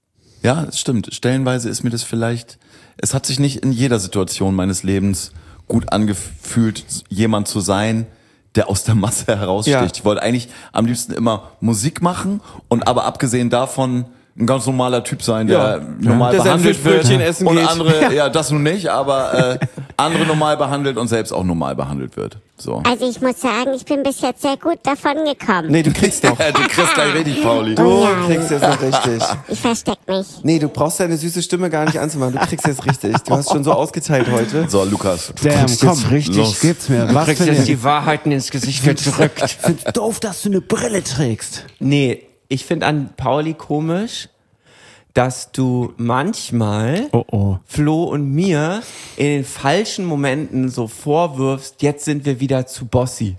ja, es stimmt, stellenweise ist mir das vielleicht, es hat sich nicht in jeder Situation meines Lebens gut angefühlt, jemand zu sein, der aus der Masse heraussticht. Ja. Ich wollte eigentlich am liebsten immer Musik machen und aber abgesehen davon ein ganz normaler Typ sein, der Ja. normal Der sein behandelt wird Fischbrötchen essen und geht. andere, ja, das nun nicht, aber äh, andere normal behandelt und selbst auch normal behandelt wird. So. Also ich muss sagen, ich bin bis jetzt sehr gut davon gekommen. Nee, du kriegst doch. du kriegst gleich richtig, Pauli. Du Oh nein. kriegst jetzt noch richtig. Ich versteck mich. Nee, du brauchst deine süße Stimme gar nicht anzumachen. Du kriegst jetzt richtig. Du hast schon so ausgeteilt heute. So, Lukas. Damn, komm, los. gib's mir. Was Kriegst für jetzt eine- die Wahrheiten ins Gesicht gedrückt. Ich find's doof, dass du eine Brille trägst. Nee, ich finde an Pauli komisch, dass du manchmal Oh oh. Flo und mir in den falschen Momenten so vorwirfst, jetzt sind wir wieder zu bossy.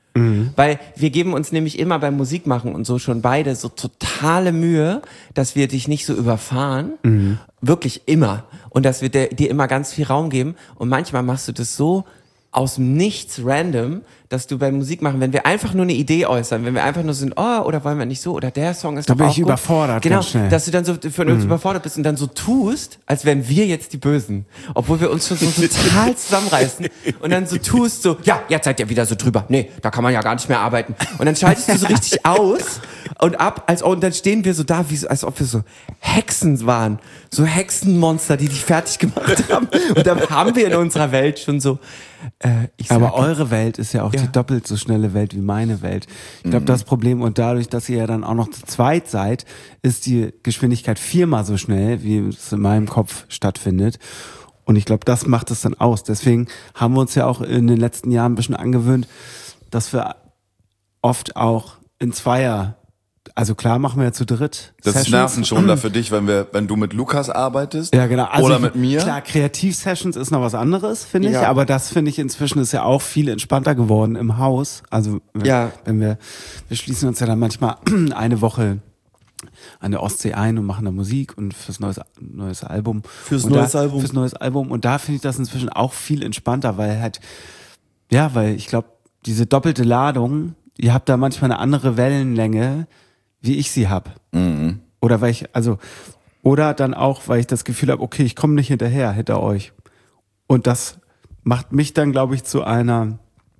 Weil wir geben uns nämlich immer beim Musikmachen und so schon beide so totale Mühe, dass wir dich nicht so überfahren. Wirklich immer. Und dass wir dir, dir immer ganz viel Raum geben. Und manchmal machst du das so aus dem Nichts random, dass du beim Musikmachen, wenn wir einfach nur eine Idee äußern, wenn wir einfach nur sind, oh, oder wollen wir nicht so, oder der Song ist Da doch bin auch ich gut. überfordert Genau, ganz schnell. dass du dann so von uns überfordert bist und dann so tust, als wären wir jetzt die Bösen. Obwohl wir uns schon so total zusammenreißen und dann so tust, so, ja, jetzt seid ihr wieder so drüber. Nee, da kann man ja gar nicht mehr arbeiten. Und dann schaltest du so richtig aus und ab, als, und dann stehen wir so da, wie so, als ob wir so Hexen waren. So Hexenmonster, die dich fertig gemacht haben. Und dann haben wir in unserer Welt schon so, äh, ich sag, Aber eure Welt ist ja auch Ja. die doppelt so schnelle Welt wie meine Welt. Ich glaube, das Problem, und dadurch, dass ihr ja dann auch noch zu zweit seid, ist die Geschwindigkeit viermal so schnell, wie es in meinem Kopf stattfindet. Und ich glaube, das macht es dann aus. Deswegen haben wir uns ja auch in den letzten Jahren ein bisschen angewöhnt, dass wir oft auch in Zweier, also klar machen wir ja zu dritt. Das ist Sessions. Nervenschonender für dich, wenn wir, wenn du mit Lukas arbeitest. Ja, genau. Also oder ich- mit mir. Klar, Kreativ-Sessions ist noch was anderes, finde ich. Ja. Aber das finde ich inzwischen ist ja auch viel entspannter geworden im Haus. Also wenn, Ja. wenn wir, wir schließen uns ja dann manchmal eine Woche an der Ostsee ein und machen da Musik und fürs neues, neues Album. Fürs und neues da, Album. Fürs neues Album. Und da finde ich das inzwischen auch viel entspannter, weil halt, ja, weil ich glaube, diese doppelte Ladung, ihr habt da manchmal eine andere Wellenlänge, wie ich sie hab. Mhm. Oder weil ich, also, oder dann auch, weil ich das Gefühl habe, okay, ich komme nicht hinterher, hinter euch. Und das macht mich dann, glaube ich, zu einer,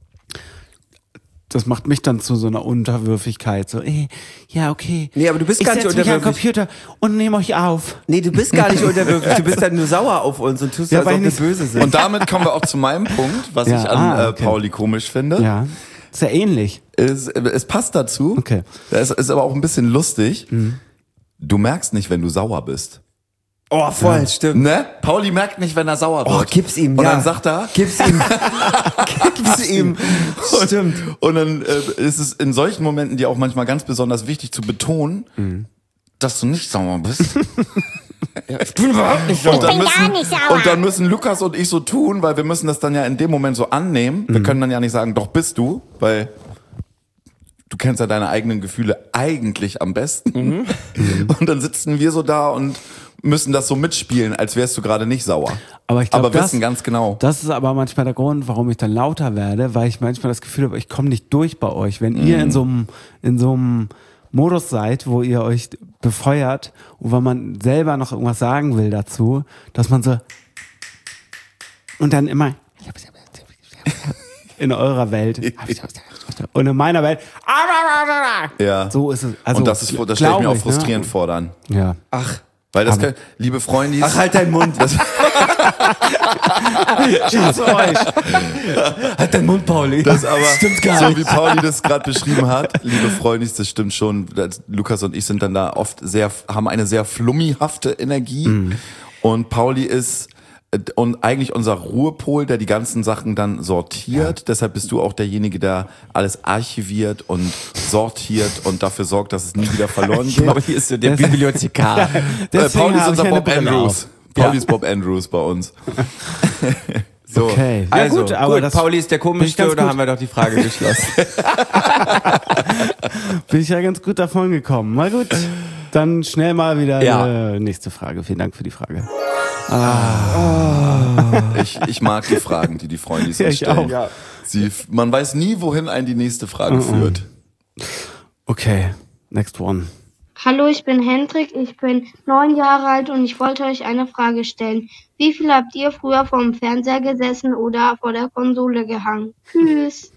das macht mich dann zu so einer Unterwürfigkeit. So, ey, ja, okay. Nee, aber du bist ich gar nicht setz mich an den unterwürfig. Computer und nehme euch auf. Nee, du bist gar nicht unterwürfig. Du bist dann nur sauer auf uns und tust so, Ja, als weil ob wir ich nicht- böse sind. Und damit kommen wir auch zu meinem Punkt, was Ja, ich an ah, äh, okay. Pauli komisch finde. Ja. Ist ja ähnlich. Es, es passt dazu. Okay. Es ist aber auch ein bisschen lustig. Du merkst nicht, wenn du sauer bist. Oh, voll, stimmt. Ne? Pauli merkt nicht, wenn er sauer Oh, wird. gib's ihm, Und ja. dann sagt er, Gib's ihm. Gib's ihm. Stimmt. und dann äh, ist es in solchen Momenten dir auch manchmal ganz besonders wichtig zu betonen, dass du nicht sauer bist. Ich bin überhaupt nicht sauer. Und dann bin gar müssen, nicht sauer. Und dann müssen Lukas und ich so tun, weil wir müssen das dann ja in dem Moment so annehmen. Wir können dann ja nicht sagen, doch bist du, weil du kennst ja deine eigenen Gefühle eigentlich am besten. Und dann sitzen wir so da und müssen das so mitspielen, als wärst du gerade nicht sauer. Aber ich glaube, aber das, wissen ganz genau. das ist aber manchmal der Grund, warum ich dann lauter werde, weil ich manchmal das Gefühl habe, ich komme nicht durch bei euch. Wenn ihr in so einem, in so einem Modus seid, wo ihr euch befeuert und wenn man selber noch irgendwas sagen will dazu, dass man so und dann immer in eurer Welt und in meiner Welt Ja. so ist es. Also, und das ist, das stelle ich mir auch glaub ich, frustrierend vor dann. Ne? Ja. Ach, Weil das, Aber- kann, liebe Freundis, ach, halt deinen Mund. das, Halt deinen Mund, Pauli. das aber, Stimmt gar so nicht. wie Pauli das gerade beschrieben hat, liebe Freundis, das stimmt schon. Das, Lukas und ich sind dann da oft sehr, haben eine sehr flummihafte Energie. Und Pauli ist und eigentlich unser Ruhepol, der die ganzen Sachen dann sortiert. Ja. Deshalb bist du auch derjenige, der alles archiviert und sortiert und dafür sorgt, dass es nie wieder verloren geht. Aber hier ist so der Bibliothekar. äh, Pauli ist unser Bob Andrews. Pauli ist Bob Andrews bei uns. So. Okay. Ja, also, gut, aber gut, das Pauli ist der komischste, oder haben wir doch die Frage geschlossen? Bin ich ja ganz gut davon gekommen. Mal gut, dann schnell mal wieder ja. eine nächste Frage. Vielen Dank für die Frage. Ah. Ich, ich mag die Fragen, die die Freundis ja, uns stellen. Auch. Ja. Sie, man weiß nie, wohin einen die nächste Frage uh-uh. führt. Okay, next one. Hallo, ich bin Hendrik, ich bin neun Jahre alt und ich wollte euch eine Frage stellen. Wie viel habt ihr früher vor dem Fernseher gesessen oder vor der Konsole gehangen? Tschüss.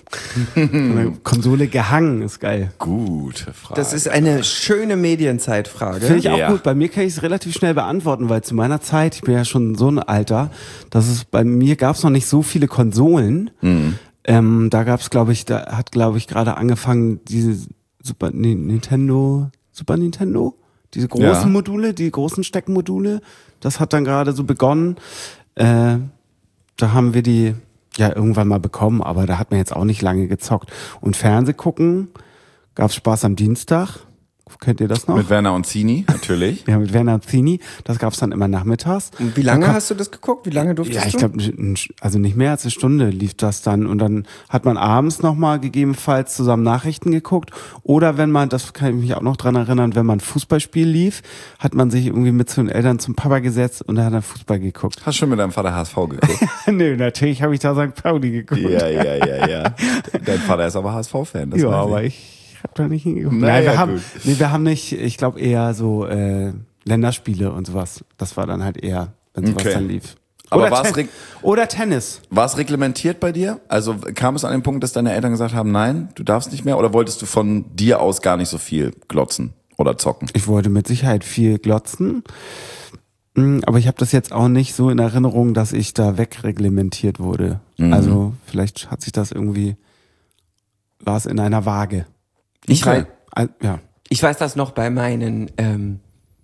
Von der Konsole gehangen, ist geil. Gute Frage. Das ist eine schöne Medienzeitfrage. Finde ich auch ja. gut. Bei mir kann ich es relativ schnell beantworten, weil zu meiner Zeit, ich bin ja schon so ein Alter, dass es bei mir gab es noch nicht so viele Konsolen. Mhm. Ähm, da gab es, glaube ich, da hat, glaube ich, gerade angefangen, diese Super nee, Nintendo, Super Nintendo, diese großen ja. Module, die großen Steckmodule, das hat dann gerade so begonnen. Äh, da haben wir die ja irgendwann mal bekommen, aber da hat man jetzt auch nicht lange gezockt. Und Fernseh gucken, gab's Spaß am Dienstag. Kennt ihr das noch? Mit Werner und Zini, natürlich. Ja, mit Werner und Zini. Das gab's dann immer nachmittags. Und wie lange hast du das geguckt? Wie lange durftest du? Ja, ich glaube, also nicht mehr als eine Stunde lief das dann. Und dann hat man abends nochmal gegebenenfalls zusammen Nachrichten geguckt. Oder wenn man, das kann ich mich auch noch dran erinnern, wenn man ein Fußballspiel lief, hat man sich irgendwie mit zu den Eltern zum Papa gesetzt und da hat er Fußball geguckt. Hast du schon mit deinem Vater H S V geguckt? Nö, natürlich habe ich da Sankt Pauli geguckt. Ja, ja, ja, ja. Dein Vater ist aber H S V-Fan. Das ja, weiß ich. aber ich... Ich hab da nicht hingeguckt. Naja, Nein, wir gut. haben, nee, wir haben nicht, ich glaube eher so äh, Länderspiele und sowas. Das war dann halt eher, wenn sowas Okay. dann lief. Aber Oder, war's Ten- reg- oder Tennis. War es reglementiert bei dir? Also kam es an den Punkt, dass deine Eltern gesagt haben, nein, du darfst nicht mehr? Oder wolltest du von dir aus gar nicht so viel glotzen oder zocken? Ich wollte mit Sicherheit viel glotzen. Mm, Aber ich habe das jetzt auch nicht so in Erinnerung, dass ich da wegreglementiert wurde. Mhm. Also vielleicht hat sich das irgendwie, war es in einer Waage. Ich weiß, Al- Ja. ich weiß das noch bei meinen ähm,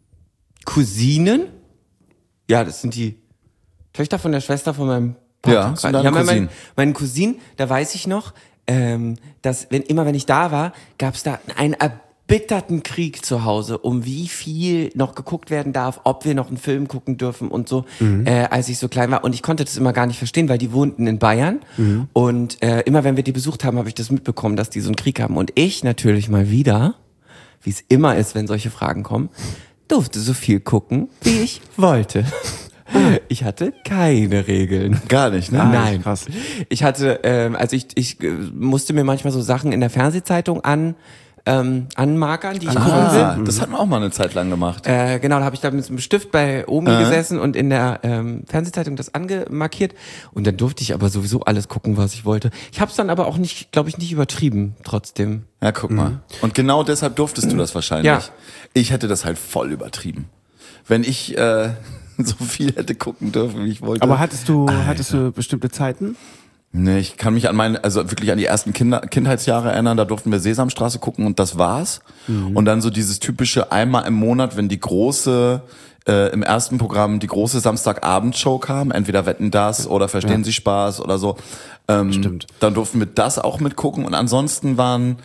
Cousinen. Ja, das sind die Töchter von der Schwester von meinem Papa. Ja, das sind deine ja, mein, Cousinen. Meinen Cousinen, da weiß ich noch, ähm, dass wenn immer wenn ich da war, gab es da einen erbitterten Krieg zu Hause, um wie viel noch geguckt werden darf, ob wir noch einen Film gucken dürfen und so, Mhm. äh, als ich so klein war. Und ich konnte das immer gar nicht verstehen, weil die wohnten in Bayern. Mhm. Und äh, immer wenn wir die besucht haben, habe ich das mitbekommen, dass die so einen Krieg haben. Und ich natürlich mal wieder, wie es immer ist, wenn solche Fragen kommen, durfte so viel gucken, wie ich wollte. Ich hatte keine Regeln. Gar nicht, ne? Nein. krass. Ich hatte, ähm, also ich, ich äh, musste mir manchmal so Sachen in der Fernsehzeitung an ähm, anmarkern, die ich gucken Ah, will. das hat man auch mal eine Zeit lang gemacht. Äh, genau, da habe ich da mit so einem Stift bei Omi Äh. gesessen und in der ähm, Fernsehzeitung das angemarkiert. Und dann durfte ich aber sowieso alles gucken, was ich wollte. Ich habe es dann aber auch nicht, glaube ich, nicht übertrieben trotzdem. Ja, guck mal. Und genau deshalb durftest du das wahrscheinlich. Ja. Ich hätte das halt voll übertrieben. Wenn ich äh, so viel hätte gucken dürfen, wie ich wollte. Aber hattest du, hattest du bestimmte Zeiten? Nee, ich kann mich an meine, also wirklich an die ersten Kinder, Kindheitsjahre erinnern, da durften wir Sesamstraße gucken und das war's. Mhm. Und dann so dieses typische einmal im Monat, wenn die große, äh, im ersten Programm die große Samstagabendshow kam, entweder Wetten das oder Verstehen Ja. Sie Spaß oder so. Ähm, Stimmt. Dann durften wir das auch mitgucken und ansonsten waren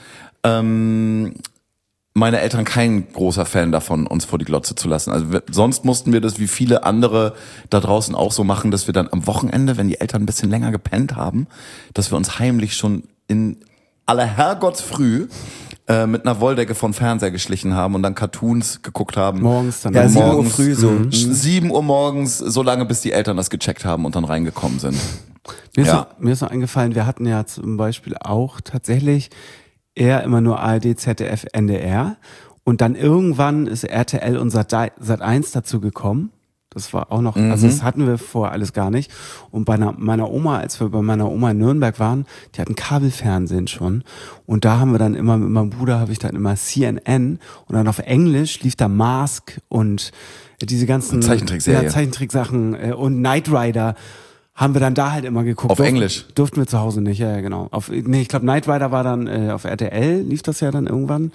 ähm, meine Eltern kein großer Fan davon, uns vor die Glotze zu lassen. Also wir, sonst mussten wir das wie viele andere da draußen auch so machen, dass wir dann am Wochenende, wenn die Eltern ein bisschen länger gepennt haben, dass wir uns heimlich schon in aller Herrgottsfrüh äh, mit einer Wolldecke von Fernseher geschlichen haben und dann Cartoons geguckt haben. Morgens dann. Ja, sieben Uhr morgens, früh so. Mhm. sieben Uhr morgens, so lange bis die Eltern das gecheckt haben und dann reingekommen sind. Mir ist, Ja. noch, mir ist noch eingefallen, wir hatten ja zum Beispiel auch tatsächlich eher immer nur A R D, Z D F, N D R und dann irgendwann ist R T L und Sat eins dazu gekommen. Das war auch noch, also das hatten wir vorher alles gar nicht. Und bei einer, meiner Oma, als wir bei meiner Oma in Nürnberg waren, die hatten Kabelfernsehen schon. Und da haben wir dann immer, mit meinem Bruder habe ich dann immer C N N und dann auf Englisch lief da Mask und diese ganzen Zeichentrickserie. ja, Zeichentricksachen äh, und Knight Rider. Haben wir dann da halt immer geguckt. Auf Durf- Englisch? Durften wir zu Hause nicht, ja, ja genau. Auf, nee, ich glaube Knight Rider war dann, äh, auf R T L lief das ja dann irgendwann.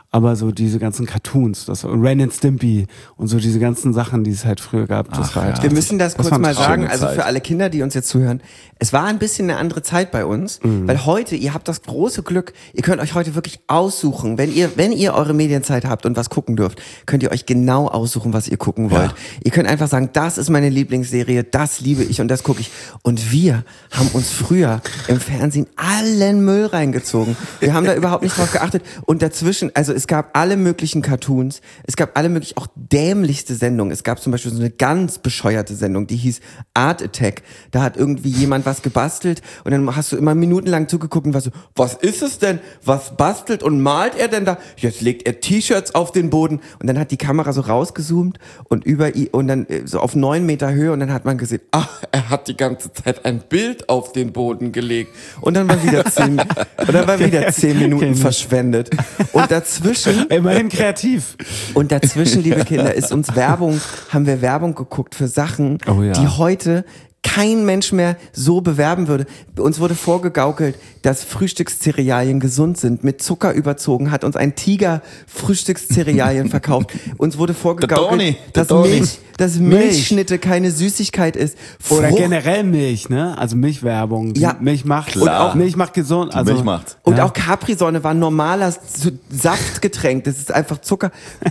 Aber so diese ganzen Cartoons, das Ren and Stimpy und so diese ganzen Sachen, die es halt früher gab, das Ach, war halt. ja. Wir müssen das, das kurz war eine mal sagen, schöne also Zeit. für alle Kinder, die uns jetzt zuhören, es war ein bisschen eine andere Zeit bei uns, Mhm. weil heute, ihr habt das große Glück, ihr könnt euch heute wirklich aussuchen, wenn ihr, wenn ihr eure Medienzeit habt und was gucken dürft, könnt ihr euch genau aussuchen, was ihr gucken wollt. Ihr könnt einfach sagen, das ist meine Lieblingsserie, das liebe ich und das gucke ich. Und wir haben uns früher im Fernsehen allen Müll reingezogen. Wir haben da überhaupt nicht drauf geachtet. Und dazwischen, also es gab alle möglichen Cartoons, es gab alle möglichen, auch dämlichste Sendungen. Es gab zum Beispiel so eine ganz bescheuerte Sendung, die hieß Art Attack. Da hat irgendwie jemand was gebastelt und dann hast du immer minutenlang zugeguckt und warst so, was ist es denn? Was bastelt und malt er denn da? Jetzt legt er T-Shirts auf den Boden und dann hat die Kamera so rausgezoomt und über i- und dann äh, so auf neun Meter Höhe und dann hat man gesehen, ach, er hat die ganze Zeit ein Bild auf den Boden gelegt und dann war wieder zehn, und dann war wieder zehn Minuten verschwendet und dazwischen Immerhin kreativ. und dazwischen, liebe Kinder, ist uns Werbung, haben wir Werbung geguckt für Sachen, Oh ja. die heute kein Mensch mehr so bewerben würde. Uns wurde vorgegaukelt, dass Frühstückscerealien gesund sind, mit Zucker überzogen, hat uns ein Tiger Frühstückscerealien verkauft. Uns wurde Der vorgegaukelt, Donny, der dass, Donny. Milch, dass Milchschnitte keine Süßigkeit ist. Oder Frucht- generell Milch, ne? Also Milchwerbung. Die Ja, Milch macht klar. und auch Milch macht gesund. Also Milch macht's. Und Ja. auch Capri-Sonne war ein normaler S- Saftgetränk. Das ist einfach Zucker.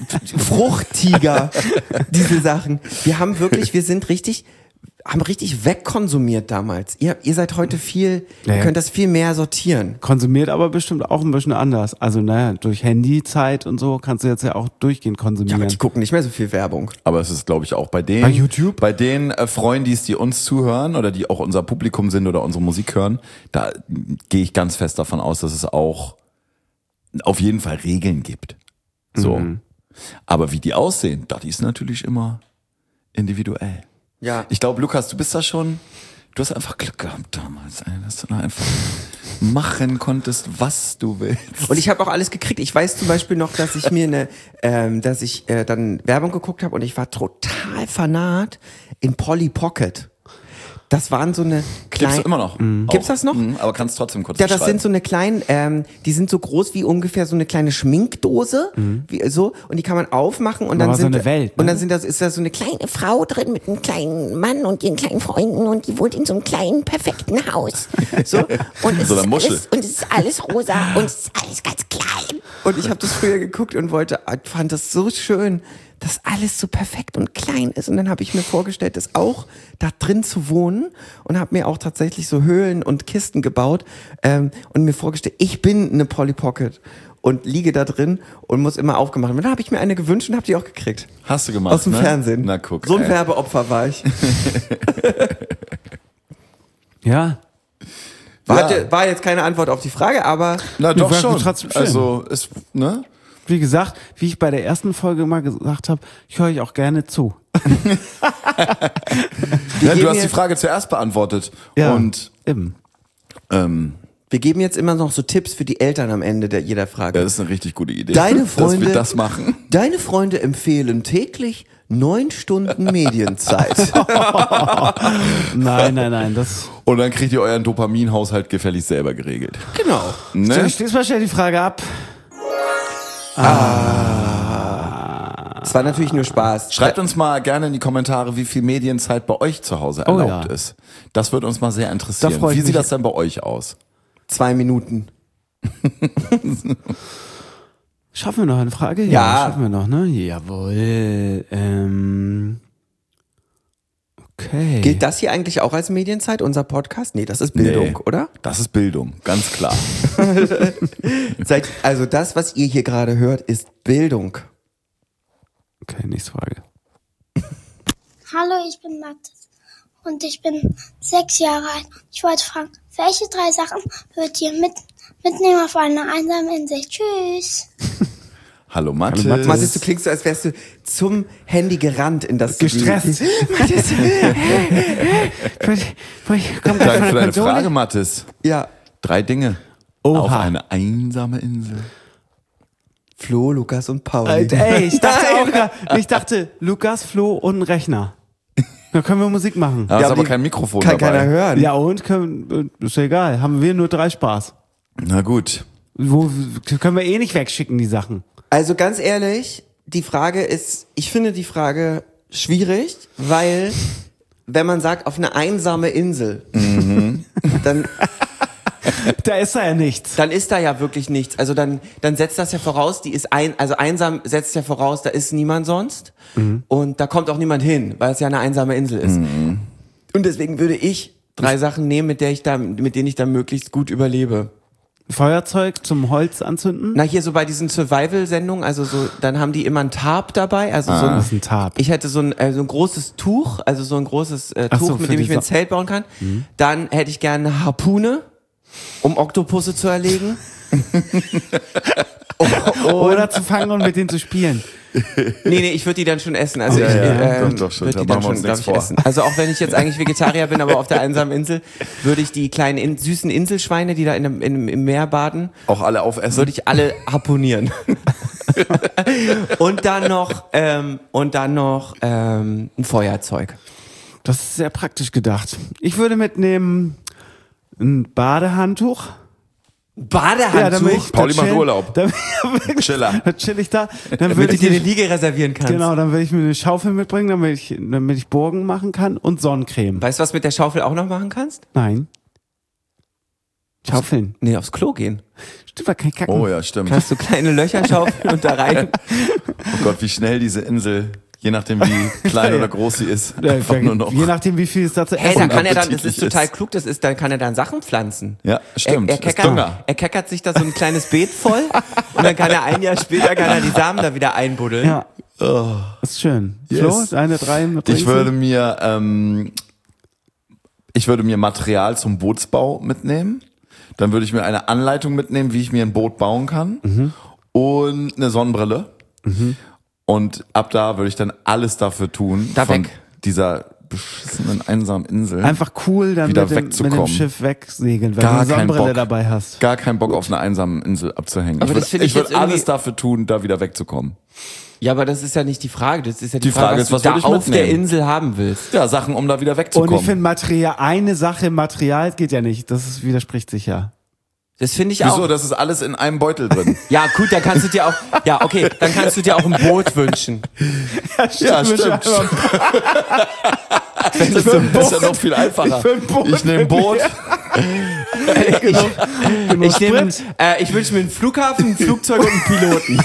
Fruchttiger. Diese Sachen. Wir haben wirklich, wir sind richtig, haben richtig wegkonsumiert damals. Ihr, ihr seid heute viel, Ja, ihr ja. könnt das viel mehr sortieren. konsumiert aber bestimmt auch ein bisschen anders. Also naja, durch Handyzeit und so kannst du jetzt ja auch durchgehend Ja, konsumieren. aber die gucken nicht mehr so viel Werbung. Aber es ist, glaube ich, auch bei denen, Bei YouTube? bei den äh, Freundis, die uns zuhören oder die auch unser Publikum sind oder unsere Musik hören, da gehe ich ganz fest davon aus, dass es auch auf jeden Fall Regeln gibt. So. Mhm. Aber wie die aussehen, das ist natürlich immer individuell. Ja. Ich glaube, Lukas, du bist da schon, du hast einfach Glück gehabt damals, ey, dass du da einfach machen konntest, was du willst. Und ich habe auch alles gekriegt. Ich weiß zum Beispiel noch, dass ich mir eine, ähm, dass ich äh, dann Werbung geguckt habe und ich war total fanat in Polly Pocket. Das waren so eine Gibt's kleine. immer noch. Gibt's Auch. das noch? Mhm, aber kannst trotzdem kurz Ja, das beschreiben. sind so eine kleinen, ähm, die sind so groß wie ungefähr so eine kleine Schminkdose, wie, so, und die kann man aufmachen und dann Aber so sind eine Welt, und ne? dann sind das ist da so eine kleine Frau drin mit einem kleinen Mann und ihren kleinen Freunden und die wohnt in so einem kleinen perfekten Haus. So und es So eine ist Muschel. alles, und es ist alles rosa und es ist alles ganz klein. Und ich habe das früher geguckt und wollte, fand das so schön, dass alles so perfekt und klein ist. Und dann habe ich mir vorgestellt, das auch da drin zu wohnen und habe mir auch tatsächlich so Höhlen und Kisten gebaut ähm, und mir vorgestellt, ich bin eine Polly Pocket und liege da drin und muss immer aufgemacht werden. Dann habe ich mir eine gewünscht und habe die auch gekriegt. Hast du gemacht, Aus dem ne? Fernsehen. Na guck. So ein ey. Werbeopfer war ich. Ja. War, Ja. hatte- war jetzt keine Antwort auf die Frage, aber Na doch war schon. trotzdem schön. Also, ist, ne? Wie gesagt, wie ich bei der ersten Folge mal gesagt habe, ich höre euch auch gerne zu. Ja, geben du hast jetzt- die Frage zuerst beantwortet. Ja. Und Eben. ähm, wir geben jetzt immer noch so Tipps für die Eltern am Ende der, jeder Frage. ja, das ist eine richtig gute Idee. Deine Freunde, dass wir das machen. Deine Freunde empfehlen täglich neun Stunden Medienzeit. Nein, nein, nein, das. Und dann kriegt ihr euren Dopaminhaushalt gefälligst selber geregelt. Genau. Ne? Schließ mal schnell die Frage ab. Es war natürlich nur Spaß. Schreibt uns mal gerne in die Kommentare, wie viel Medienzeit bei euch zu Hause Oh erlaubt ja. ist. Das würde uns mal sehr interessieren. Da freu ich Wie sieht mich. das denn bei euch aus? Zwei Minuten. Schaffen wir noch eine Frage? Ja. Schaffen wir noch, ne? Jawohl. Ähm. Okay. Gilt das hier eigentlich auch als Medienzeit, unser Podcast? Nee, das ist Bildung, Nee. oder? Das ist Bildung, ganz klar. Seid, also das, was ihr hier gerade hört, ist Bildung. Okay, nächste Frage. Hallo, ich bin Mathis und ich bin sechs Jahre alt. Ich wollte fragen, welche drei Sachen würdet ihr mit, mitnehmen auf einer einsamen Insel? Tschüss. Hallo Mathis. Hallo, Mathis. Mathis, du klingst so, als wärst du zum Handy gerannt, in das Gestresst. du... Mathis. Komm, Danke für deine Frage, Mathis. Ja. Drei Dinge. Oha. Auf eine einsame Insel. Flo, Lukas und Pauli. Alter, ey, ich dachte Nein. auch gerade, ich dachte, Lukas, Flo und ein Rechner. Da können wir Musik machen. Da ist aber aber die kein Mikrofon Kann dabei. keiner hören. Ja, und können, ist ja egal, haben wir nur drei Spaß. Na gut. Wo können wir eh nicht wegschicken, die Sachen. Also ganz ehrlich, die Frage ist, ich finde die Frage schwierig, weil wenn man sagt, auf eine einsame Insel, mhm. dann... Da ist da ja nichts. Dann ist da ja wirklich nichts. Also dann, dann setzt das ja voraus, die ist ein, also einsam setzt ja voraus, da ist niemand sonst. Mhm. Und da kommt auch niemand hin, weil es ja eine einsame Insel ist. Mhm. Und deswegen würde ich drei Sachen nehmen, mit der ich da, mit denen ich da möglichst gut überlebe. Feuerzeug zum Holz anzünden? Na, hier so bei diesen Survival-Sendungen, also so, dann haben die immer ein Tarp dabei, also ah, so ein, was ist ein Tarp? Ich hätte so ein, äh, so ein großes Tuch, also so ein großes äh, Tuch, so, mit dem ich mir ein Zelt bauen kann. Mhm. Dann hätte ich gerne eine Harpune, um Oktopusse zu erlegen. Oder zu fangen und mit denen zu spielen. Nee, nee, ich würde die dann schon essen. Also ja, ich ja, äh, doch, doch schon. würde Da die dann machen wir schon, uns glaube nichts ich, vor. essen. Also auch wenn ich jetzt eigentlich Vegetarier bin, aber auf der einsamen Insel, würde ich die kleinen in, süßen Inselschweine, die da in dem, in, im Meer baden, auch alle aufessen. würde ich alle harponieren. Und dann noch ähm, und dann noch ähm, ein Feuerzeug. Das ist sehr praktisch gedacht. Ich würde mitnehmen ein Badehandtuch. Badehandtuch? Ja, damit ich, Pauli da macht chill, Urlaub. Damit, Chiller. Da chill ich da. Dann Damit würde du ich dir mir- eine Liege reservieren kannst. Genau, dann will ich mir eine Schaufel mitbringen, damit ich, damit ich Burgen machen kann und Sonnencreme. Weißt du, was mit der Schaufel auch noch machen kannst? Nein. Schaufeln. Nee, aufs Klo gehen. Stimmt, da kann ich kacken. Oh ja, stimmt. Kannst du kleine Löcher schaufeln und da rein. Oh Gott, wie schnell diese Insel, je nachdem wie klein oder groß sie ist, Ja, einfach nur noch. Je nachdem, wie viel es dazu Hey, essen dann kann er dann, das unappetitlich ist total ist. klug, das ist, dann kann er dann Sachen pflanzen. Ja, stimmt. Er, er, Ist keckert, Dünger. er keckert sich da so ein kleines Beet voll und dann kann er ein Jahr später kann er die Samen da wieder einbuddeln. Ja. Das ist schön. Yes. Flo, deine drei mit Ich würde mir, ähm, ich würde mir Material zum Bootsbau mitnehmen. Dann würde ich mir eine Anleitung mitnehmen, wie ich mir ein Boot bauen kann. Mhm. Und eine Sonnenbrille. Mhm. Und ab da würde ich dann alles dafür tun, Da von weg. dieser beschissenen einsamen Insel. einfach cool dann wieder mit dem, mit dem wegzukommen. Schiff wegsegeln, wenn Gar du eine keinen Sonnenbrille Bock. dabei hast. Gar keinen Bock auf einer einsamen Insel abzuhängen. Aber ich das würde finde ich ich würd jetzt irgendwie- alles dafür tun, da wieder wegzukommen. Ja, aber das ist ja nicht die Frage. Das ist ja die, Die Frage, Frage was ist, was du da würde ich auf der mitnehmen? Insel haben willst. Ja, Sachen, um da wieder Und wegzukommen. ich finde Material, eine Sache Material geht ja nicht. Das ist, widerspricht sich ja. Das finde ich Wieso? auch. Das ist alles in einem Beutel drin. Ja, gut, dann kannst du dir auch, ja, okay, dann kannst du dir auch ein Boot wünschen. Ja, stimmt. Das ist, das ist ja noch viel einfacher. Ich will ein Boot Ich nehme ein Boot. Ich nehme, äh, ich wünsche mir einen Flughafen, ein Flugzeug und einen Piloten.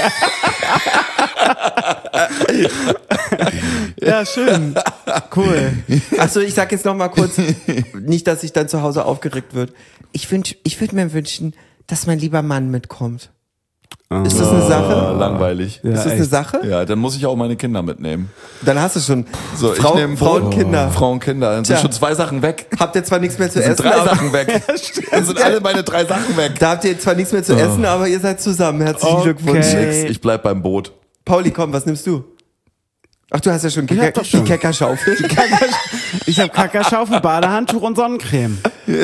Ja, schön. Cool. Achso, ich sag jetzt noch mal kurz, nicht, dass ich dann zu Hause aufgeregt wird. Ich wünsch, ich würde mir wünschen, dass mein lieber Mann mitkommt. Ist das eine Ah, Sache? langweilig. Ja, Ist das eine echt. Sache? Ja, dann muss ich auch meine Kinder mitnehmen. Dann hast du schon So, Frau, ich nehme Frau und Kinder. Frau und Kinder. Dann sind Tja. schon zwei Sachen weg. Habt ihr zwar nichts mehr zu Dann sind essen, drei aber Sachen weg. Dann sind alle meine drei Sachen weg. da habt ihr zwar nichts mehr zu essen, aber ihr seid zusammen. Herzlichen Okay. Glückwunsch. Nix, ich bleib beim Boot. Pauli, komm, was nimmst du? Ach, du hast ja schon, Ich hab Kecker, doch schon. die Keckerschaufel. Ich habe Kackerschaufel, Badehandtuch und Sonnencreme.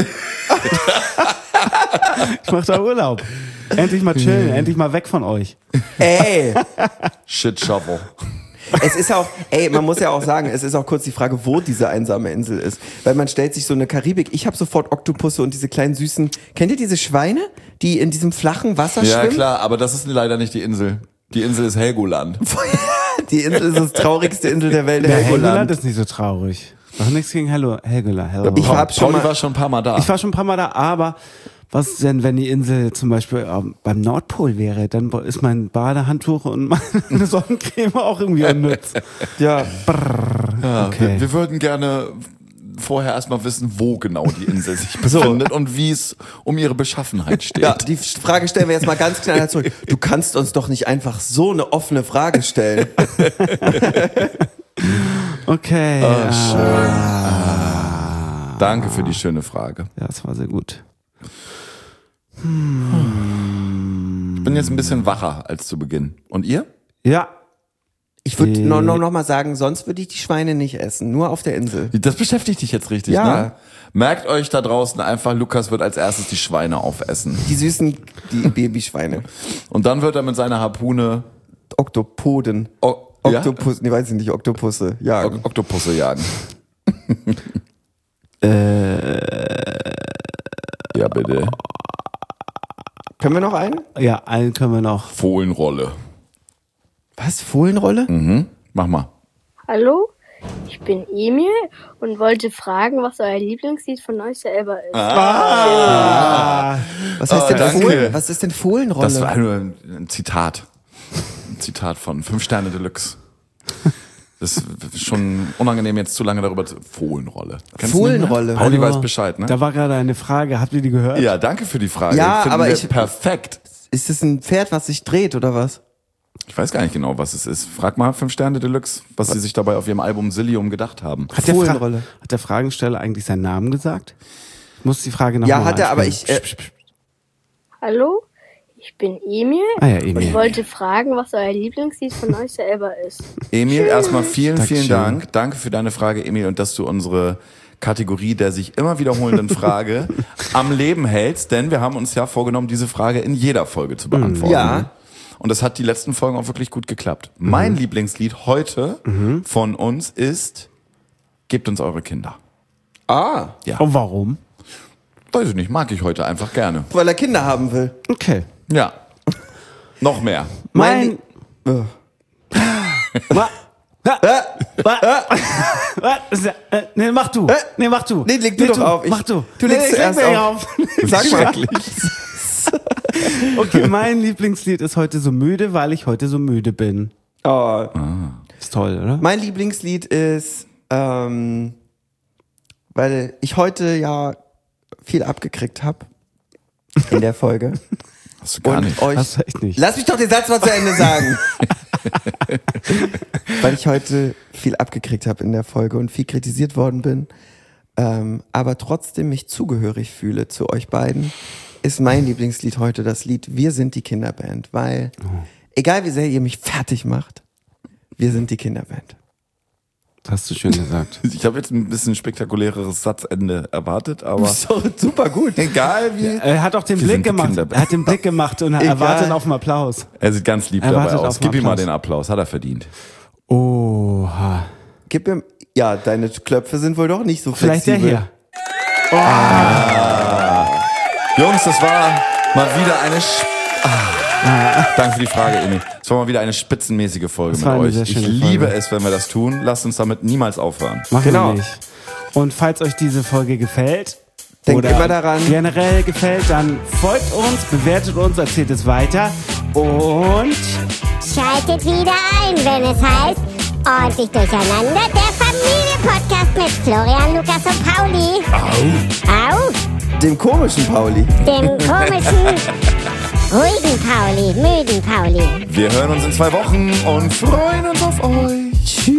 Ich mach da Urlaub. Endlich mal chillen, endlich mal weg von euch. Ey, Shit Shovel. es ist auch, ey, man muss ja auch sagen, es ist auch kurz die Frage, wo diese einsame Insel ist. Weil man stellt sich so eine Karibik, ich habe sofort Oktopusse und diese kleinen süßen, kennt ihr diese Schweine, die in diesem flachen Wasser Ja, schwimmen? klar, aber das ist leider nicht die Insel. Die Insel ist Helgoland. Die Insel ist das traurigste Insel der Welt, Der Helgoland. Helgoland ist nicht so traurig. Doch nichts gegen Hello, Helgoland. Hello. Ich hab schon Pauli mal, war schon ein paar Mal da. Ich war schon ein paar Mal da, aber was ist denn, wenn die Insel zum Beispiel ähm, beim Nordpol wäre? Dann ist mein Badehandtuch und meine Sonnencreme auch irgendwie unnütz. ja, Ja, okay. wir, wir würden gerne vorher erstmal wissen, wo genau die Insel sich befindet und wie es um ihre Beschaffenheit steht. ja, die Frage stellen wir jetzt mal ganz knall zurück. Du kannst uns doch nicht einfach so eine offene Frage stellen. Okay. Ah, schön. Ah. Danke für die schöne Frage. Ja, das war sehr gut. Ich bin jetzt ein bisschen wacher als zu Beginn. Und ihr? Ja. Ich würde Äh. noch, noch, noch mal sagen, sonst würde ich die Schweine nicht essen, nur auf der Insel. Das beschäftigt dich jetzt richtig, Ja. ne? Merkt euch da draußen einfach, Lukas wird als erstes die Schweine aufessen. Die süßen, die Babyschweine. Und dann wird er mit seiner Harpune Oktopoden. o ja? Oktopus, nee, weiß ich nicht, Oktopusse, ja. Ok- Oktopusse jagen. Äh, Ja, bitte. Können wir noch einen? Ja, einen können wir noch. Fohlenrolle. Was? Fohlenrolle? Mhm. Mach mal. Hallo, ich bin Emil und wollte fragen, was euer Lieblingslied von euch selber ist. Ah. Was heißt Oh, denn danke. Fohlen? Was ist denn Fohlenrolle? Das war nur ein Zitat. Ein Zitat von Fünf Sterne Deluxe. Das ist schon unangenehm, jetzt zu lange darüber zu... Fohlenrolle. Kennst du Fohlenrolle. nicht mehr? Pauli Hallo. weiß Bescheid, ne? Da war gerade eine Frage. Habt ihr die gehört? Ja, danke für die Frage. Ja, Finden aber wir ich- perfekt. Ist das ein Pferd, was sich dreht oder was? Ich weiß gar nicht genau, was es ist. Frag mal Fünf Sterne Deluxe, was sie sich dabei auf ihrem Album Zillium gedacht haben. Hat der, Fra Fohlenrolle. hat der Fragensteller eigentlich seinen Namen gesagt? Ich muss die Frage noch Ja, mal hat er, aber ich. einspielen. Äh, Psch, psch, psch. Hallo, ich bin Emil Ah ja, Emil. und wollte fragen, was euer Lieblingslied von euch selber ist. Emil, erstmal vielen, vielen Dankeschön. Dank. Danke für deine Frage, Emil, und dass du unsere Kategorie der sich immer wiederholenden Frage am Leben hältst, denn wir haben uns ja vorgenommen, diese Frage in jeder Folge zu beantworten. Ja. Und das hat die letzten Folgen auch wirklich gut geklappt. Mein Lieblingslied heute von uns ist Gebt uns eure Kinder. ah, Und warum? Weiß ich nicht, mag ich heute einfach gerne. weil er Kinder haben will. Okay. Ja. Noch mehr. Mein... Äh. Ma Ha, wa- Was? Äh, Nee, mach du. Nee, mach du. Nee, leg du doch auf. Ich- Mach du. du legst nee, ich leg zuerst mir auf. auf. Sag mal. Okay, mein Lieblingslied ist heute so müde, weil ich heute so müde bin. Oh. Ist toll, oder? Mein Lieblingslied ist, ähm, weil ich heute ja viel abgekriegt habe in der Folge. Hast du gar Und nicht. euch. Hast du echt nicht. Lass mich doch den Satz mal zu Ende sagen. Weil ich heute viel abgekriegt habe in der Folge und viel kritisiert worden bin, ähm, aber trotzdem mich zugehörig fühle zu euch beiden, ist mein Lieblingslied heute das Lied Wir sind die Kinderband, weil egal wie sehr ihr mich fertig macht, wir sind die Kinderband. Das hast du schön gesagt. Ich habe jetzt ein bisschen spektakuläreres Satzende erwartet, aber So, super gut. egal wie. Er hat auch den Wir Blick sind die gemacht. Kinderband. Er hat den Blick gemacht und er Egal. erwartet auf einen Applaus. Er sieht ganz lieb Er dabei wartet aus. auf einen Gib ihm mal Applaus. den Applaus, hat er verdient. Oha. Gib mir, ja, deine Klöpfe sind wohl doch nicht so Vielleicht der flexibel. hier. Jungs, das war mal wieder eine. Sch ah, danke für die Frage, Emil. Es war mal wieder eine spitzenmäßige Folge Das mit war eine euch. sehr Ich schöne liebe Folge. es, wenn wir das tun. Lasst uns damit niemals aufhören. Machen Genau. wir nicht. Und falls euch diese Folge gefällt, Denkt oder immer daran. generell gefällt, dann folgt uns, bewertet uns, erzählt es weiter und Schaltet wieder ein, wenn es heißt Ordentlich Durcheinander, der Familie-Podcast mit Florian, Lukas und Pauli. Au. Au. Dem komischen Pauli. Dem komischen, ruhigen Pauli, müden Pauli. Wir hören uns in zwei Wochen und freuen uns auf euch.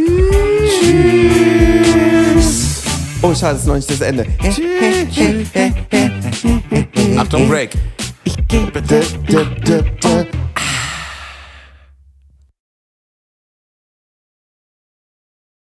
Oh, schade, das ist noch nicht das Ende. Achtung, Break. D- d- d-